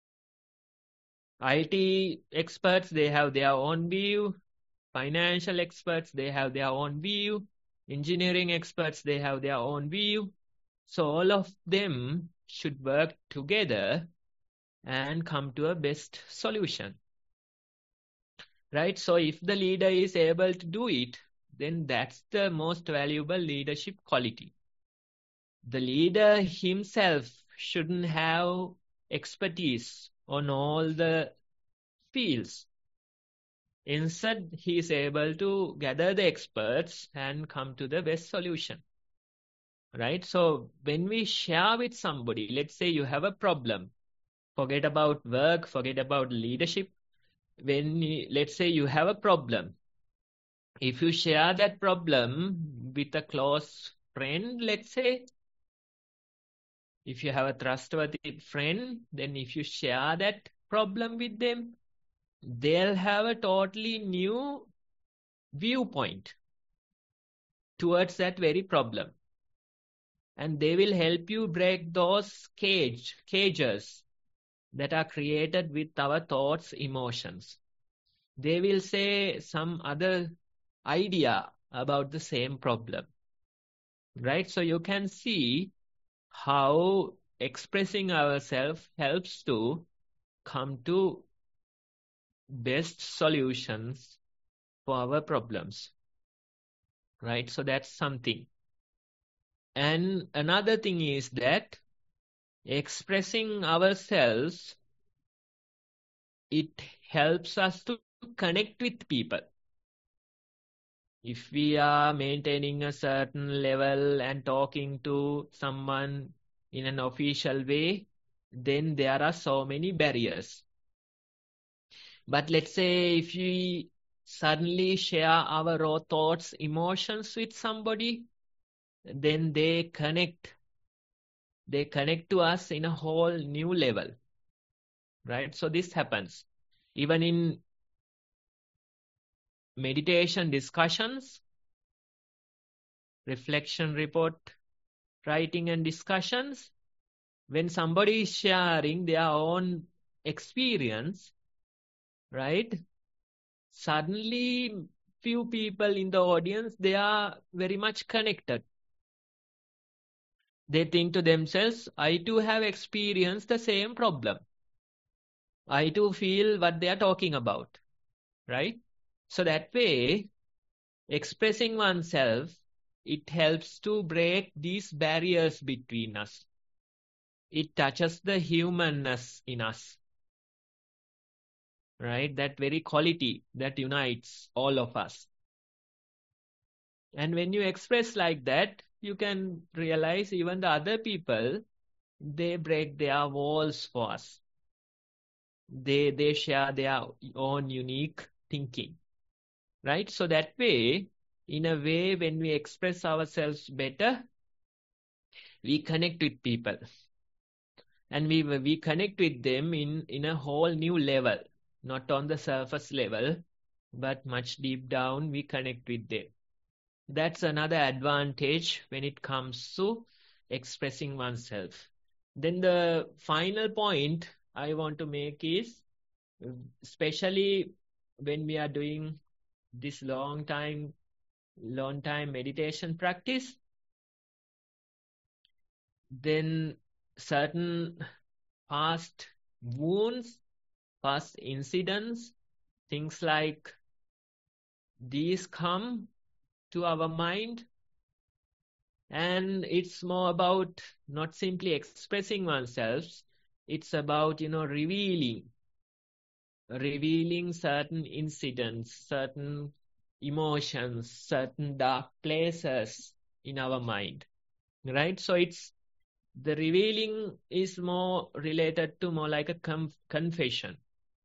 I T experts, they have their own view. Financial experts, they have their own view. Engineering experts, they have their own view. So all of them should work together and come to a best solution, right? So if the leader is able to do it, then that's the most valuable leadership quality. The leader himself shouldn't have expertise on all the fields. Instead, he is able to gather the experts and come to the best solution, right? So when we share with somebody, let's say you have a problem, forget about work, forget about leadership. When you, let's say you have a problem, if you share that problem with a close friend, let's say, if you have a trustworthy friend, then if you share that problem with them, they'll have a totally new viewpoint towards that very problem. And they will help you break those cage, cages that are created with our thoughts, emotions. They will say some other idea about the same problem, right? So you can see how expressing ourselves helps to come to best solutions for our problems, right? So that's something. And another thing is that expressing ourselves, it helps us to connect with people. If we are maintaining a certain level and talking to someone in an official way, then there are so many barriers. But let's say if we suddenly share our raw thoughts, emotions with somebody, then they connect. They connect to us in a whole new level, right? So this happens. Even in meditation discussions, reflection report, writing and discussions, when somebody is sharing their own experience, right? Suddenly, few people in the audience, they are very much connected. They think to themselves, I too have experienced the same problem. I too feel what they are talking about, right? So that way, expressing oneself, it helps to break these barriers between us. It touches the humanness in us, right? That very quality that unites all of us. And when you express like that, you can realize even the other people, they break their walls for us. They, they share their own unique thinking, right? So that way, in a way, when we express ourselves better, we connect with people. And we, we connect with them in, in a whole new level, not on the surface level, but much deep down, we connect with them. That's another advantage when it comes to expressing oneself. Then the final point I want to make is, especially when we are doing this long time, long time meditation practice, then certain past wounds, past incidents, things like these come to our mind, and it's more about not simply expressing oneself, it's about, you know, revealing, revealing certain incidents, certain emotions, certain dark places in our mind, right? So it's the revealing is more related to more like a com- confession.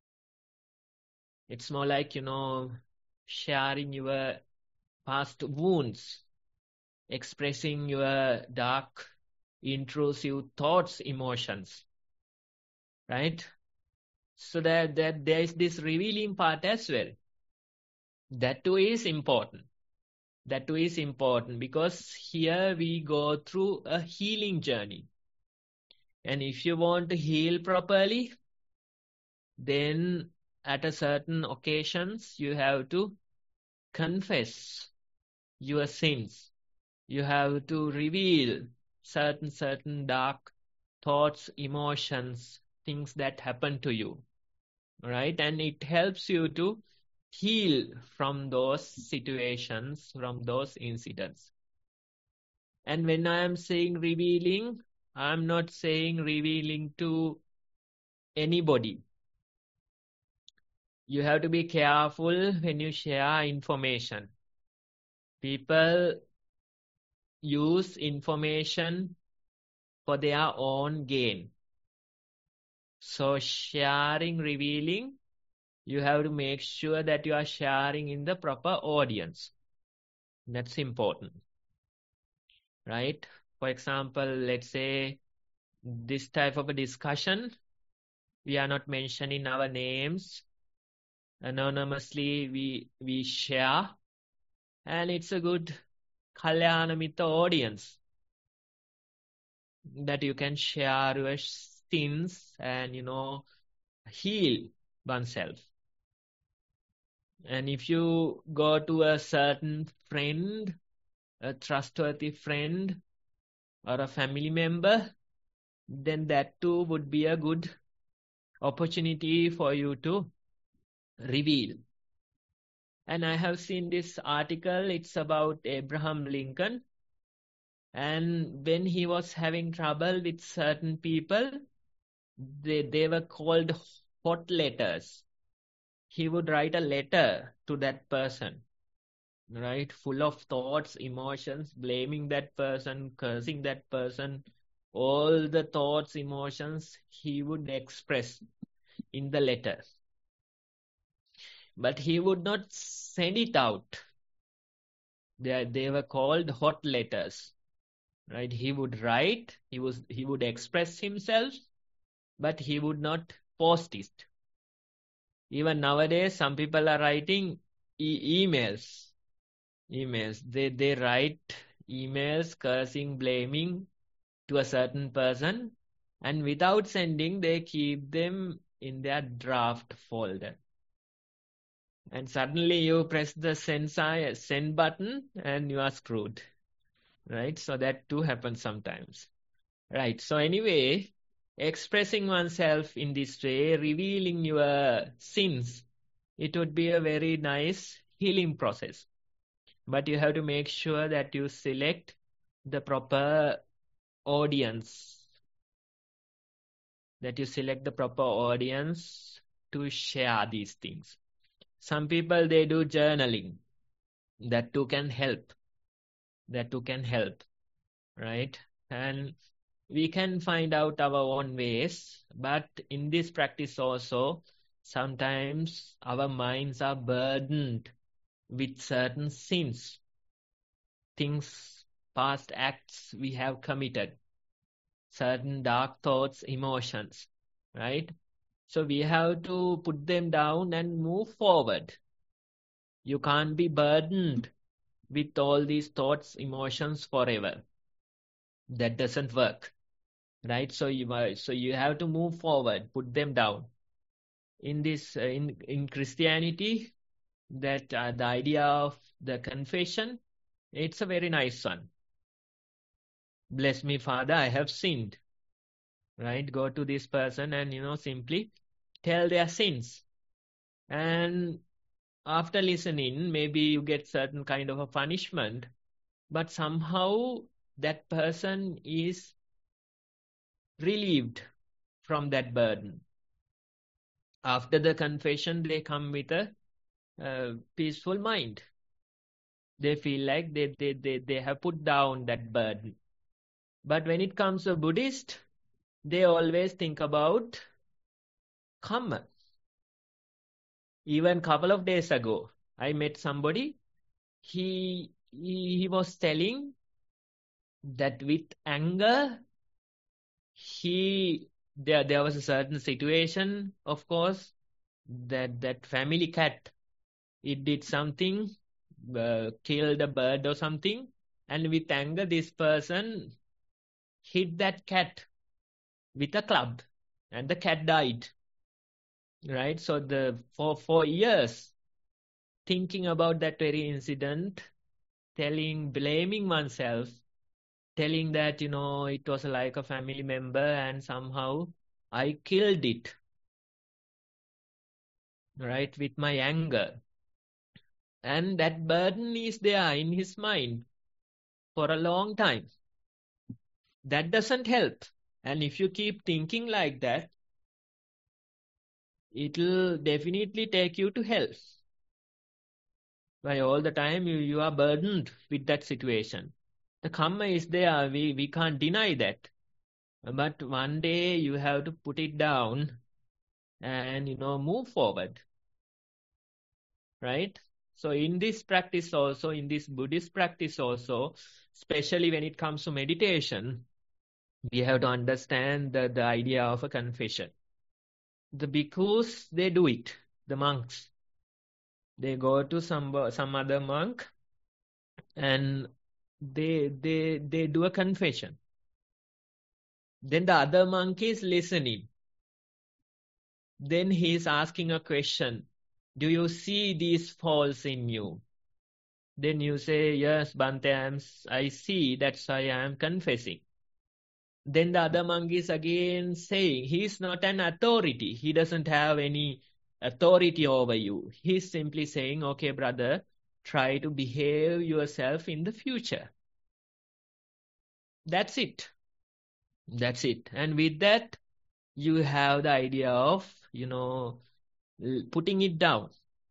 It's more like, you know, sharing your past wounds, expressing your dark, intrusive thoughts, emotions, right? So that, that there is this revealing part as well. That too is important. That too is important because here we go through a healing journey. And if you want to heal properly, then at a certain occasions, you have to confess your sins. You have to reveal certain, certain dark thoughts, emotions, things that happen to you, right? And it helps you to heal from those situations, from those incidents. And when I am saying revealing, I'm not saying revealing to anybody. You have to be careful when you share information. People use information for their own gain. So sharing, revealing, you have to make sure that you are sharing in the proper audience. That's important, right? For example, let's say this type of a discussion, we are not mentioning our names. Anonymously, we, we share, and it's a good Kalyana Mitra audience that you can share your sins and, you know, heal oneself. And if you go to a certain friend, a trustworthy friend or a family member, then that too would be a good opportunity for you to reveal. And I have seen this article, it's about Abraham Lincoln. And when he was having trouble with certain people, they, they were called hot letters. He would write a letter to that person, right? Full of thoughts, emotions, blaming that person, cursing that person. All the thoughts, emotions he would express in the letter. But he would not send it out. They, they were called hot letters, right? He would write, he was he would express himself, but he would not post it. Even nowadays, some people are writing e- emails. Emails. They they write emails, cursing, blaming to a certain person, and without sending, they keep them in their draft folder. And suddenly you press the send, send button and you are screwed, right? So that too happens sometimes, right? So anyway, expressing oneself in this way, revealing your sins, it would be a very nice healing process. But you have to make sure that you select the proper audience, that you select the proper audience to share these things. Some people, they do journaling. That too can help. That too can help, right? And we can find out our own ways, but in this practice also, sometimes our minds are burdened with certain sins, things, past acts we have committed, certain dark thoughts, emotions, right? So we have to put them down and move forward. You can't be burdened with all these thoughts, emotions forever. That doesn't work, right? So you so you have to move forward, put them down. In this, uh, in in Christianity, that uh, the idea of the confession, it's a very nice one. Bless me, Father, I have sinned. Right? Go to this person and, you know, simply tell their sins. And after listening, maybe you get certain kind of a punishment, but somehow that person is relieved from that burden. after the confession, they come with a uh, peaceful mind. They feel like they, they, they, they have put down that burden. But when it comes to Buddhist, they always think about karma. Even a couple of days ago, I met somebody. He, he, he was telling that with anger, he there there was a certain situation, of course, that that family cat, it did something, uh, killed a bird or something, and with anger, this person hit that cat with a club, and the cat died. Right? So the for for years, thinking about that very incident, telling, blaming oneself, telling that, you know, it was like a family member and somehow I killed it, right, with my anger. And that burden is there in his mind for a long time. That doesn't help. And if you keep thinking like that, it'll definitely take you to hell. By all the time you, you are burdened with that situation. The karma is there, we, we can't deny that. But one day you have to put it down and, you know, move forward. Right? So in this practice also, in this Buddhist practice also, especially when it comes to meditation, we have to understand the, the idea of a confession. The bhikkhus, they do it. The monks, they go to some some other monk and they they they do a confession. Then the other monk is listening. Then he is asking a question. Do you see these faults in you? Then you say, yes, Bhante, I, am, I see, that's why I am confessing. Then the other monk is again saying, he is not an authority. He doesn't have any authority over you. He's simply saying, okay, brother, try to behave yourself in the future. That's it. That's it. And with that, you have the idea of, you know, putting it down.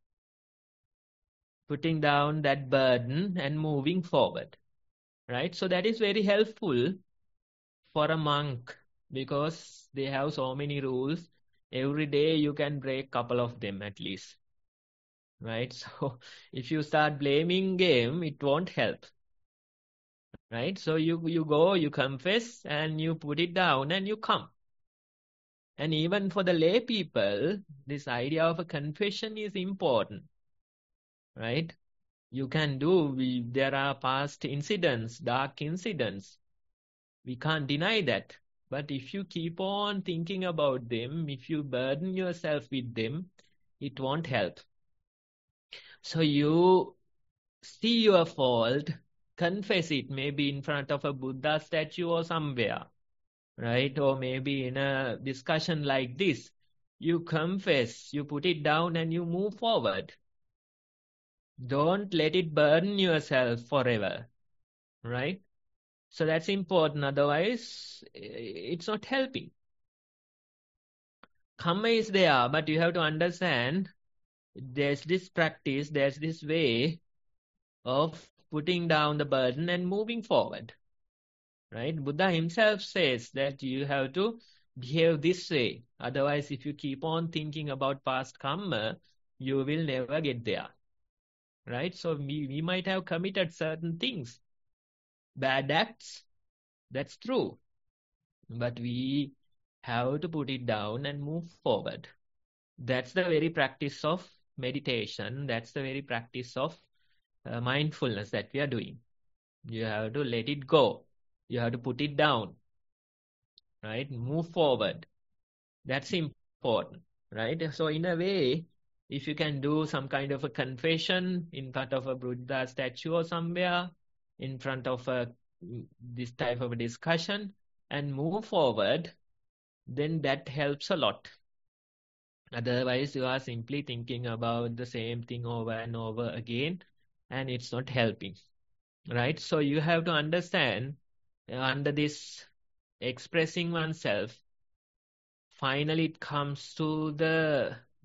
Putting down that burden and moving forward. Right? So that is very helpful for a monk because they have so many rules. Every day you can break a couple of them at least. Right? So if you start blaming game, it won't help. Right? So you, you go, you confess and you put it down and you come. And even for the lay people, this idea of a confession is important. Right? You can do, we, there are past incidents, dark incidents. We can't deny that. But if you keep on thinking about them, if you burden yourself with them, it won't help. So you see your fault, confess it, maybe in front of a Buddha statue or somewhere, right? Or maybe in a discussion like this. You confess, you put it down and you move forward. Don't let it burden yourself forever, right? So that's important. Otherwise, it's not helping. Karma is there, but you have to understand there's this practice, there's this way of putting down the burden and moving forward. Right? Buddha himself says that you have to behave this way. Otherwise, if you keep on thinking about past karma, you will never get there. Right? So we, we might have committed certain things. Bad acts, that's true. But we have to put it down and move forward. That's the very practice of meditation. That's the very practice of uh, mindfulness that we are doing. You have to let it go. You have to put it down. Right? Move forward. That's important. Right? So in a way, if you can do some kind of a confession in front of a Buddha statue or somewhere, in front of a, this type of a discussion and move forward, then that helps a lot. Otherwise, you are simply thinking about the same thing over and over again, and it's not helping. Right? So you have to understand, uh, under this expressing oneself, finally it comes to the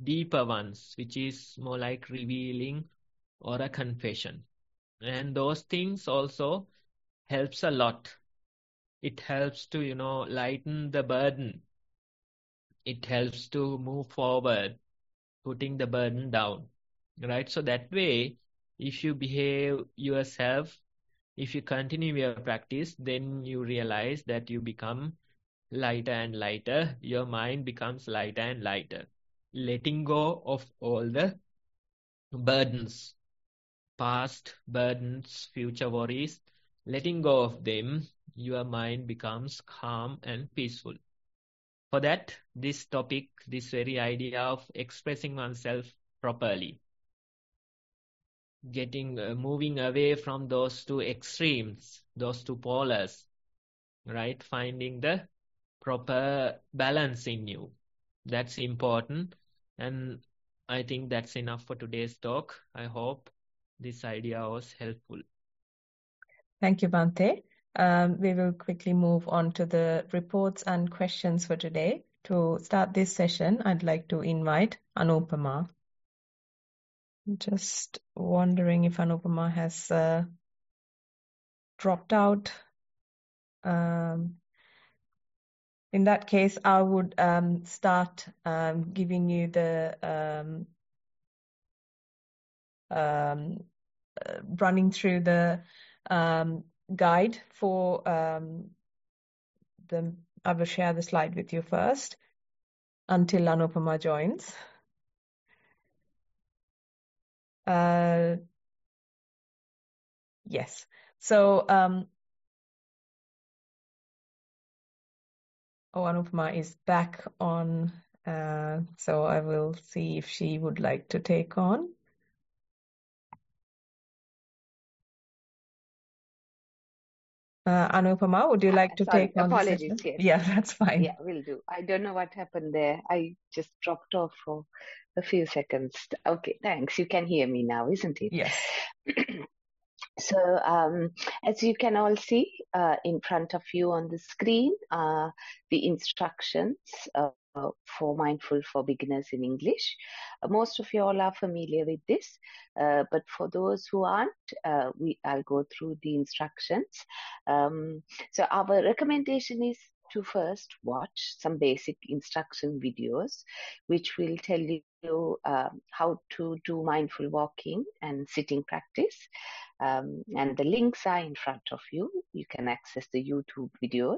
deeper ones, which is more like revealing or a confession. And those things also helps a lot. It helps to, you know, lighten the burden. It helps to move forward, putting the burden down, right? So that way, if you behave yourself, if you continue your practice, then you realize that you become lighter and lighter. Your mind becomes lighter and lighter, letting go of all the burdens, past burdens, future worries, letting go of them, your mind becomes calm and peaceful. For that, this topic, this very idea of expressing oneself properly, getting, uh, moving away from those two extremes, those two polars, right? Finding the proper balance in you. That's important. And I think that's enough for today's talk. I hope this idea was helpful. Thank you, Bhante. Um, we will quickly move on to the reports and questions for today. To start this session, I'd like to invite Anupama. Just wondering if Anupama has uh, dropped out. Um, in that case, I would um, start um, giving you the um, um, uh, running through the um, guide for um, the. I will share the slide with you first until Anupama joins. Uh, yes. So, um, oh, Anupama is back on. Uh, so I will see if she would like to take on. Uh, Anupama, would you like to Sorry, take on the apologies. session? Yes. Yeah, that's fine. Yeah, will do. I don't know what happened there. I just dropped off for a few seconds. Okay, thanks. You can hear me now, isn't it? Yes. So, um, as you can all see uh, in front of you on the screen, uh, the instructions uh, for Mindful for Beginners in English. Uh, most of you all are familiar with this, uh, but for those who aren't, uh, we I'll go through the instructions. Um, so, our recommendation is to first watch some basic instruction videos, which will tell you uh, how to do mindful walking and sitting practice. Um, and the links are in front of you. You can access the YouTube videos.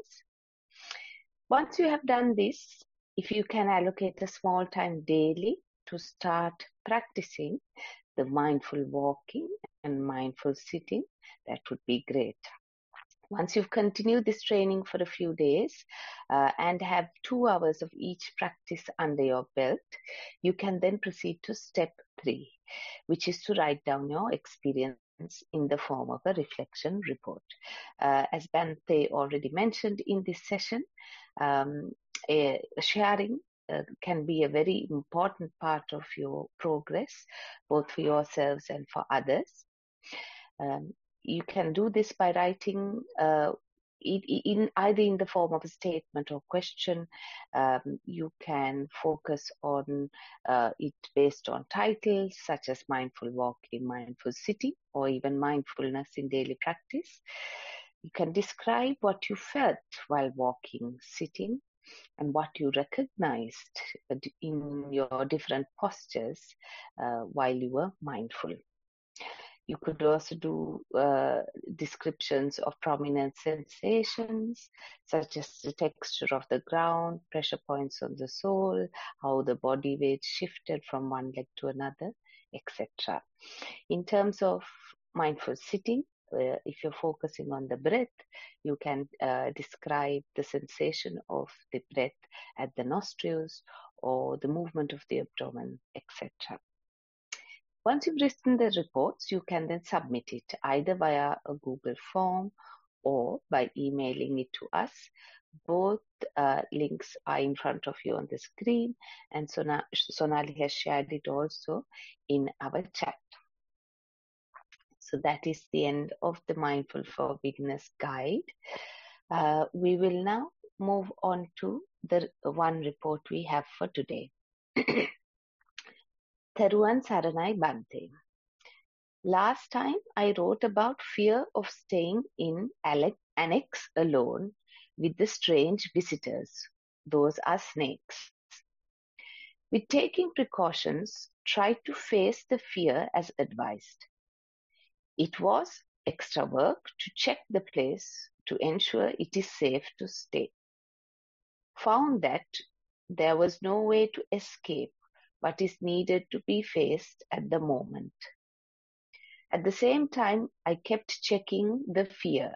Once you have done this, if you can allocate a small time daily to start practicing the mindful walking and mindful sitting, that would be great. Once you've continued this training for a few days uh, and have two hours of each practice under your belt, you can then proceed to step three, which is to write down your experience in the form of a reflection report. Uh, as Bhante already mentioned in this session, um, a, sharing uh, can be a very important part of your progress, both for yourselves and for others. Um, you can do this by writing uh, in, in either in the form of a statement or question. Um, you can focus on uh, it based on titles such as mindful walking, mindful sitting, or even mindfulness in daily practice. You can describe what you felt while walking, sitting, and what you recognized in your different postures uh, while you were mindful. You could also do uh, descriptions of prominent sensations, such as the texture of the ground, pressure points on the sole, how the body weight shifted from one leg to another, et cetera. In terms of mindful sitting, uh, if you're focusing on the breath, you can uh, describe the sensation of the breath at the nostrils or the movement of the abdomen, et cetera. Once you've written the reports, you can then submit it either via a Google form or by emailing it to us. Both uh, links are in front of you on the screen, and Sona- Sonali has shared it also in our chat. So that is the end of the Mindful for Beginners guide. Uh, we will now move on to the one report we have for today. Theruwan Saranai Bante. Last time I wrote about fear of staying in annex alone with the strange visitors. Those are snakes. With taking precautions, try to face the fear as advised. It was extra work to check the place to ensure it is safe to stay. Found that there was no way to escape what is needed to be faced at the moment. At the same time, I kept checking the fear.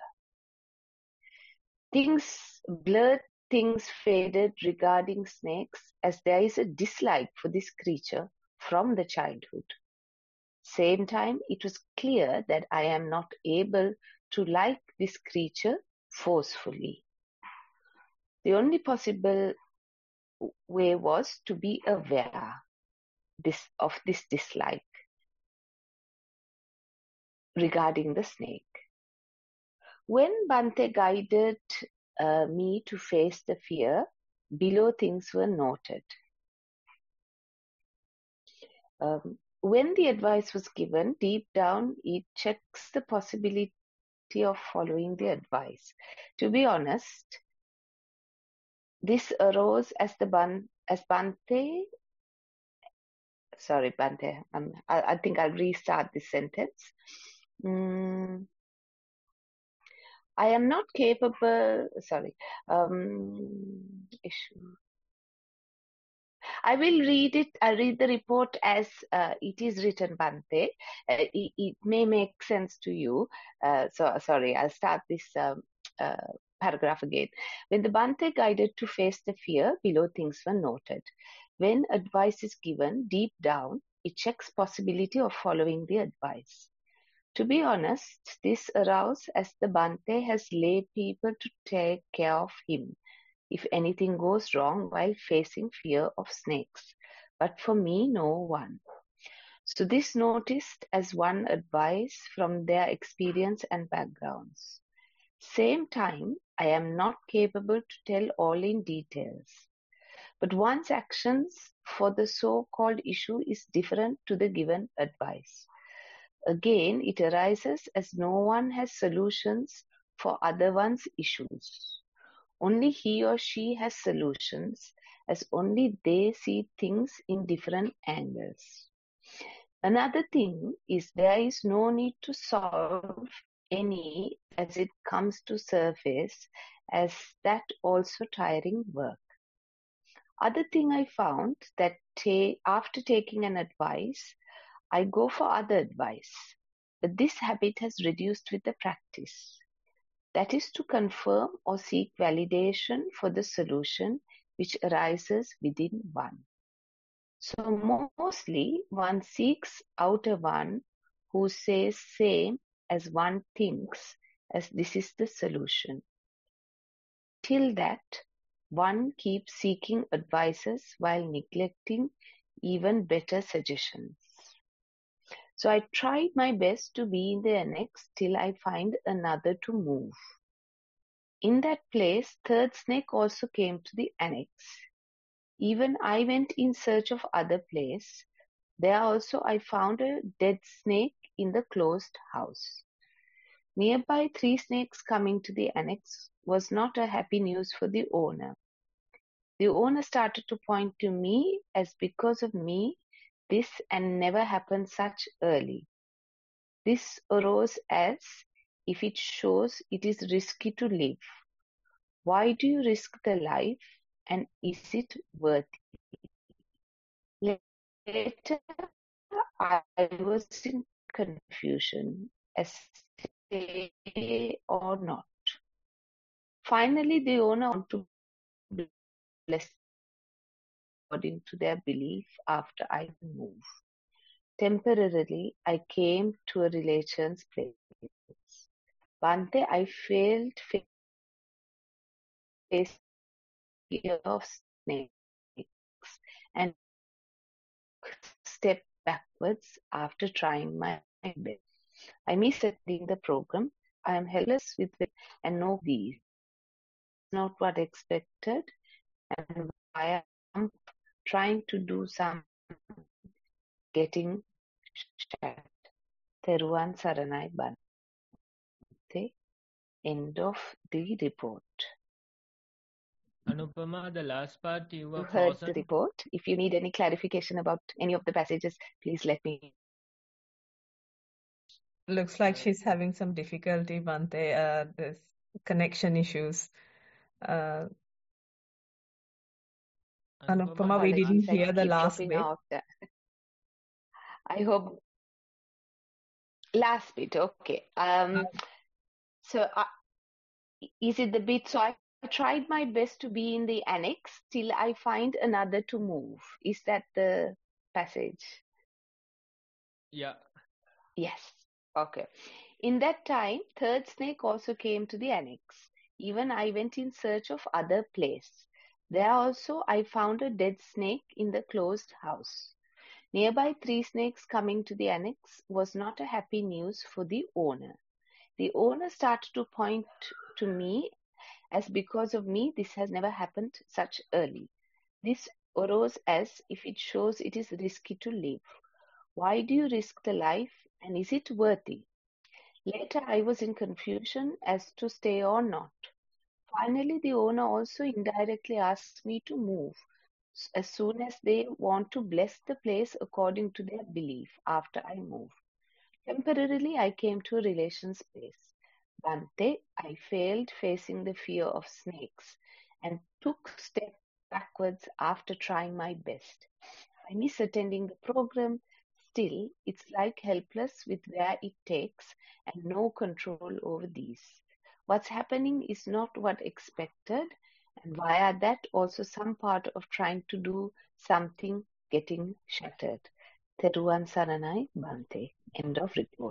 Things blurred, things faded regarding snakes as there is a dislike for this creature from the childhood. Same time, it was clear that I am not able to like this creature forcefully. The only possible way was to be aware this, of this dislike regarding the snake. When Bante guided uh, me to face the fear, below things were noted. Um, when the advice was given, deep down it checks the possibility of following the advice. To be honest, this arose as the Ban, as Bante, sorry Bante, um, I, I think I'll restart this sentence. Mm, I am not capable, sorry, um, issue. I will read it, I'll read the report as uh, it is written, Bante. Uh, it, it may make sense to you. Uh, so, sorry, I'll start this um, uh, paragraph again. When the Bante guided to face the fear, below things were noted. When advice is given, deep down, it checks possibility of following the advice. To be honest, this arose as the Bante has laid people to take care of him if anything goes wrong while facing fear of snakes. But for me, no one. So this noticed as one advice from their experience and backgrounds. Same time, I am not capable to tell all in details. But one's actions for the so-called issue is different to the given advice. Again, it arises as no one has solutions for other one's issues. Only he or she has solutions, as only they see things in different angles. Another thing is there is no need to solve any as it comes to surface, as that also tiring work. Other thing I found that ta- after taking an advice, I go for other advice, but this habit has reduced with the practice. That is to confirm or seek validation for the solution which arises within one. So mostly one seeks out a one who says same as one thinks as this is the solution. Till that, one keeps seeking advices while neglecting even better suggestions. So I tried my best to be in the annex till I find another to move. In that place, third snake also came to the annex. Even I went in search of other place. There also I found a dead snake in the closed house. Nearby three snakes coming to the annex was not a happy news for the owner. The owner started to point to me as because of me, this and never happened such early. This arose as if it shows it is risky to live. Why do you risk the life, and is it worth it? Later, I was in confusion as stay or not. Finally, the owner wanted to bless according to their belief after I moved. Temporarily, I came to a relation's place. Bante, I failed face fear of snakes and step backwards after trying my best. I miss attending the program. I am helpless with it and know these. Not what expected and why I'm trying to do some getting shut. Theruwan Saranai Bante. End of the report. Anupama, the last part you You were heard the frozen. report. If you need any clarification about any of the passages, please let me. Looks like Uh, she's having some difficulty, Bante. Uh, there's connection issues. Uh, Anupama, Anupama, we the didn't Apologies, last I hear part. the keep last dropping bit. out. I hope last bit. Okay. Um. So, uh, is it the bit? So I tried my best to be in the annex till I find another to move. Is that the passage? Yeah. Yes. Okay. In that time, third snake also came to the annex. Even I went in search of other place. There also I found a dead snake in the closed house. Nearby three snakes coming to the annex was not a happy news for the owner. The owner started to point to me as because of me this has never happened such early. This arose as if it shows it is risky to live. Why do you risk the life, and is it worthy? Later I was in confusion as to stay or not. Finally the owner also indirectly asked me to move as soon as they want to bless the place according to their belief after I move. Temporarily I came to a relation's place. Bante, I failed facing the fear of snakes and took step backwards after trying my best. I miss attending the program. Still, it's like helpless with where it takes and no control over these. What's happening is not what expected, and via that also some part of trying to do something getting shattered. Theruwan Saranai Bante. End of report.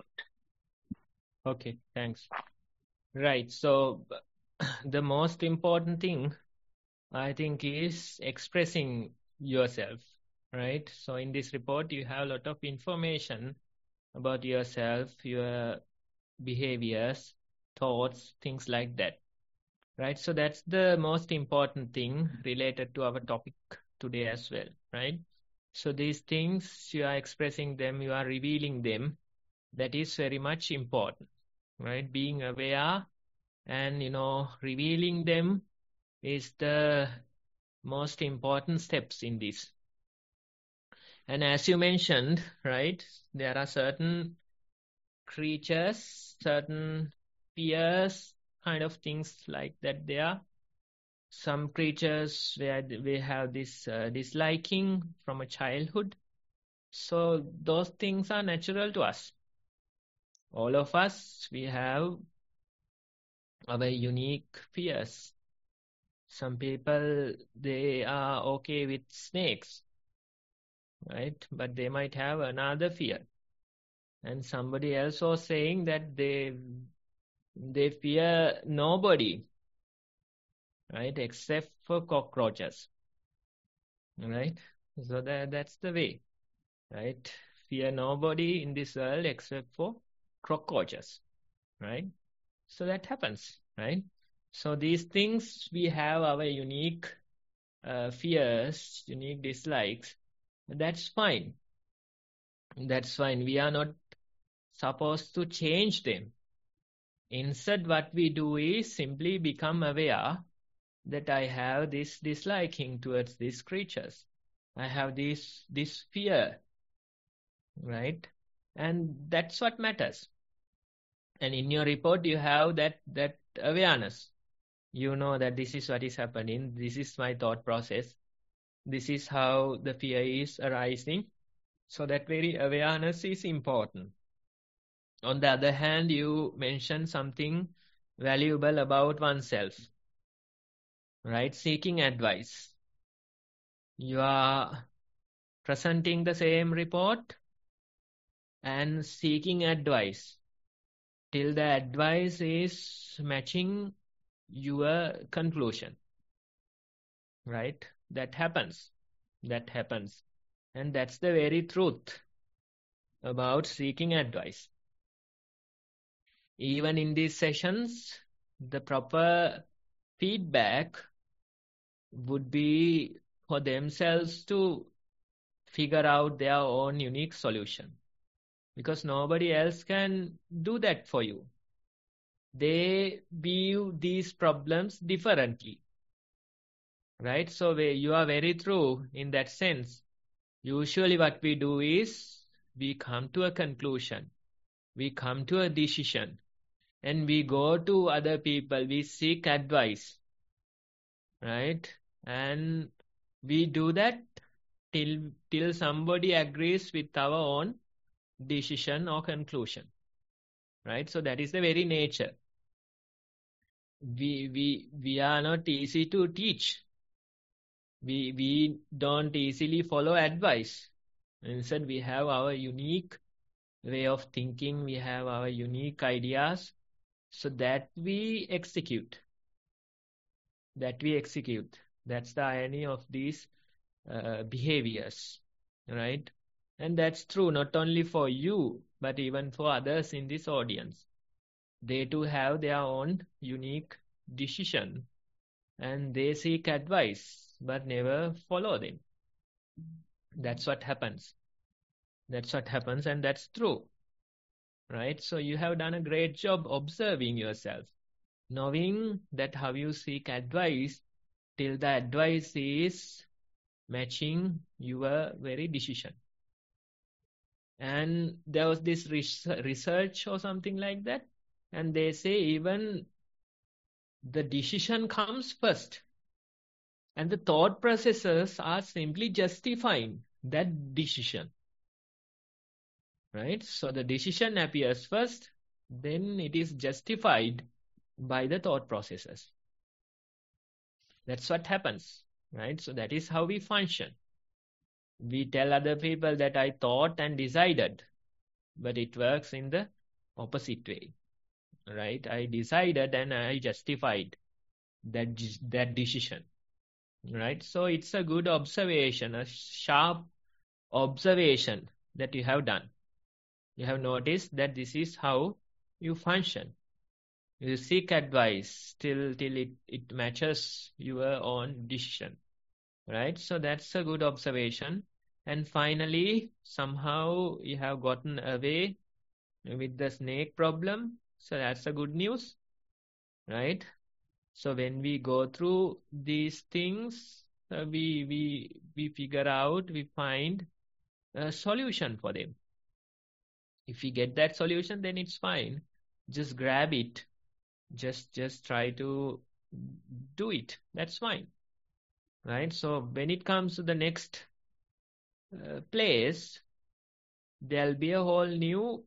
Okay, thanks. Right. So the most important thing, I think, is expressing yourself, right? So in this report, you have a lot of information about yourself, your behaviors, thoughts, things like that, right? So that's the most important thing related to our topic today as well, right? So these things, you are expressing them, you are revealing them. That is very much important, right? Being aware and, you know, revealing them is the most important steps in this. And as you mentioned, right, there are certain creatures, certain fears, kind of things like that there. Some creatures where we have this uh, disliking from a childhood. So those things are natural to us. All of us, we have our unique fears. Some people, they are okay with snakes, right? But they might have another fear. And somebody else was saying that they they fear nobody, right? Except for cockroaches, right? So that that's the way, right? Fear nobody in this world except for cockroaches, right? So that happens, right? So these things, we have our unique uh, fears, unique dislikes. That's fine. That's fine. We are not supposed to change them. Instead, what we do is simply become aware that I have this disliking towards these creatures. I have this this fear, right? And that's what matters. And in your report, you have that that awareness. You know that this is what is happening. This is my thought process. This is how the fear is arising. So that very awareness is important. On the other hand, you mentioned something valuable about oneself, right? Seeking advice. You are presenting the same report and seeking advice till the advice is matching your conclusion, right? That happens. That happens. And that's the very truth about seeking advice. Even in these sessions, the proper feedback would be for themselves to figure out their own unique solution, because nobody else can do that for you. They view these problems differently, right? So we, you are very true in that sense. Usually what we do is we come to a conclusion, we come to a decision, and we go to other people, we seek advice, right? And we do that till till somebody agrees with our own decision or conclusion, right? So that is the very nature. We we we are not easy to teach. We we don't easily follow advice. Instead, we have our unique way of thinking. We have our unique ideas, so that we execute. That we execute. That's the irony of these uh, behaviors, right? And that's true not only for you, but even for others in this audience. They too have their own unique decision, and they seek advice, but never follow them. That's what happens. That's what happens, and that's true, right? So you have done a great job observing yourself, knowing that how you seek advice till the advice is matching your very decision. And there was this research or something like that, and they say even the decision comes first, and the thought processes are simply justifying that decision, right? So the decision appears first, then it is justified by the thought processes. That's what happens, right? So that is how we function. We tell other people that I thought and decided, but it works in the opposite way, right? I decided and I justified that, that decision, right? So it's a good observation, a sharp observation that you have done. You have noticed that this is how you function. You seek advice till, till it, it matches your own decision, right? So that's a good observation. And finally, somehow you have gotten away with the snake problem. So that's a good news, right? So when we go through these things, uh, we, we, we figure out, we find a solution for them. If we get that solution, then it's fine. Just grab it. Just, just try to do it. That's fine, right? So when it comes to the next uh, place, there'll be a whole new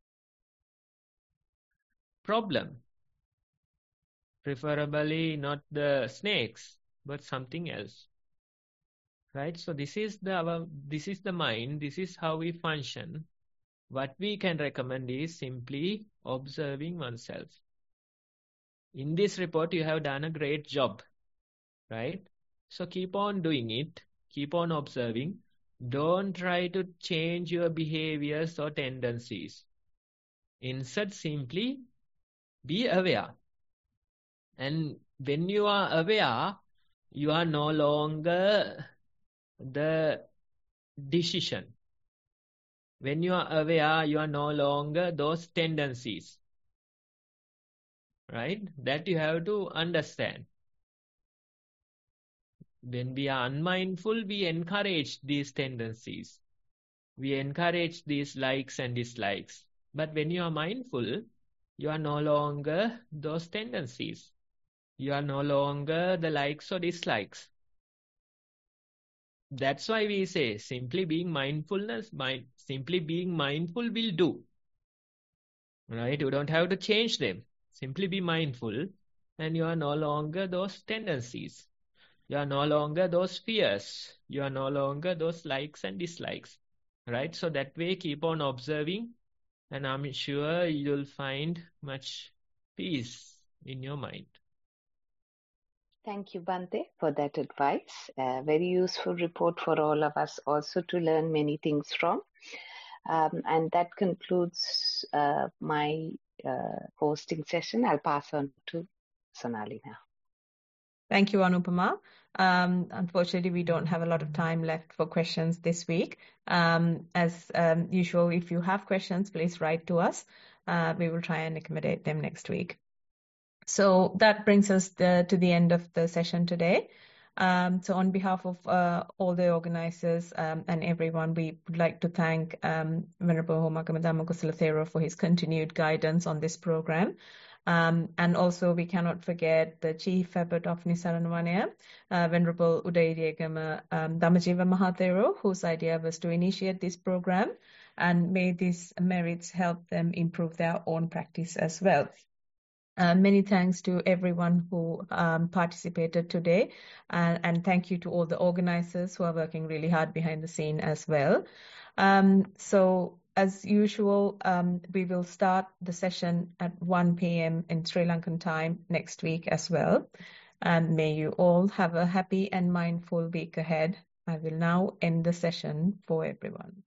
problem. Preferably not the snakes, but something else, right? So this is the our, this is the mind. This is how we function. What we can recommend is simply observing oneself. In this report, you have done a great job, right? So keep on doing it. Keep on observing. Don't try to change your behaviors or tendencies. Instead, simply be aware. And when you are aware, you are no longer the decision. When you are aware, you are no longer those tendencies, right? That you have to understand. When we are unmindful, we encourage these tendencies. We encourage these likes and dislikes. But when you are mindful, you are no longer those tendencies. You are no longer the likes or dislikes. That's why we say simply being mindfulness, mind, simply being mindful will do. Right? You don't have to change them. Simply be mindful and you are no longer those tendencies. You are no longer those fears. You are no longer those likes and dislikes. Right? So that way keep on observing and I'm sure you'll find much peace in your mind. Thank you, Bhante, for that advice. A very useful report for all of us also to learn many things from. Um, and that concludes uh, my uh, hosting session. I'll pass on to Sonali now. Thank you, Anupama. Um, unfortunately, we don't have a lot of time left for questions this week. Um, as um, usual, if you have questions, please write to us. Uh, we will try and accommodate them next week. So that brings us the, to the end of the session today. Um, so on behalf of uh, all the organizers um, and everyone, we would like to thank um, Venerable Homakamada Kusalathero for his continued guidance on this program. Um, and also we cannot forget the Chief Abbot of Nisaranavanaya, uh, Venerable Udayiriyagama um, Dhammajiva Mahathero, whose idea was to initiate this program, and may these merits help them improve their own practice as well. Uh, many thanks to everyone who um, participated today, uh, and thank you to all the organizers who are working really hard behind the scene as well. Um, so, as usual, um, we will start the session at one p m in Sri Lankan time next week as well. And may you all have a happy and mindful week ahead. I will now end the session for everyone.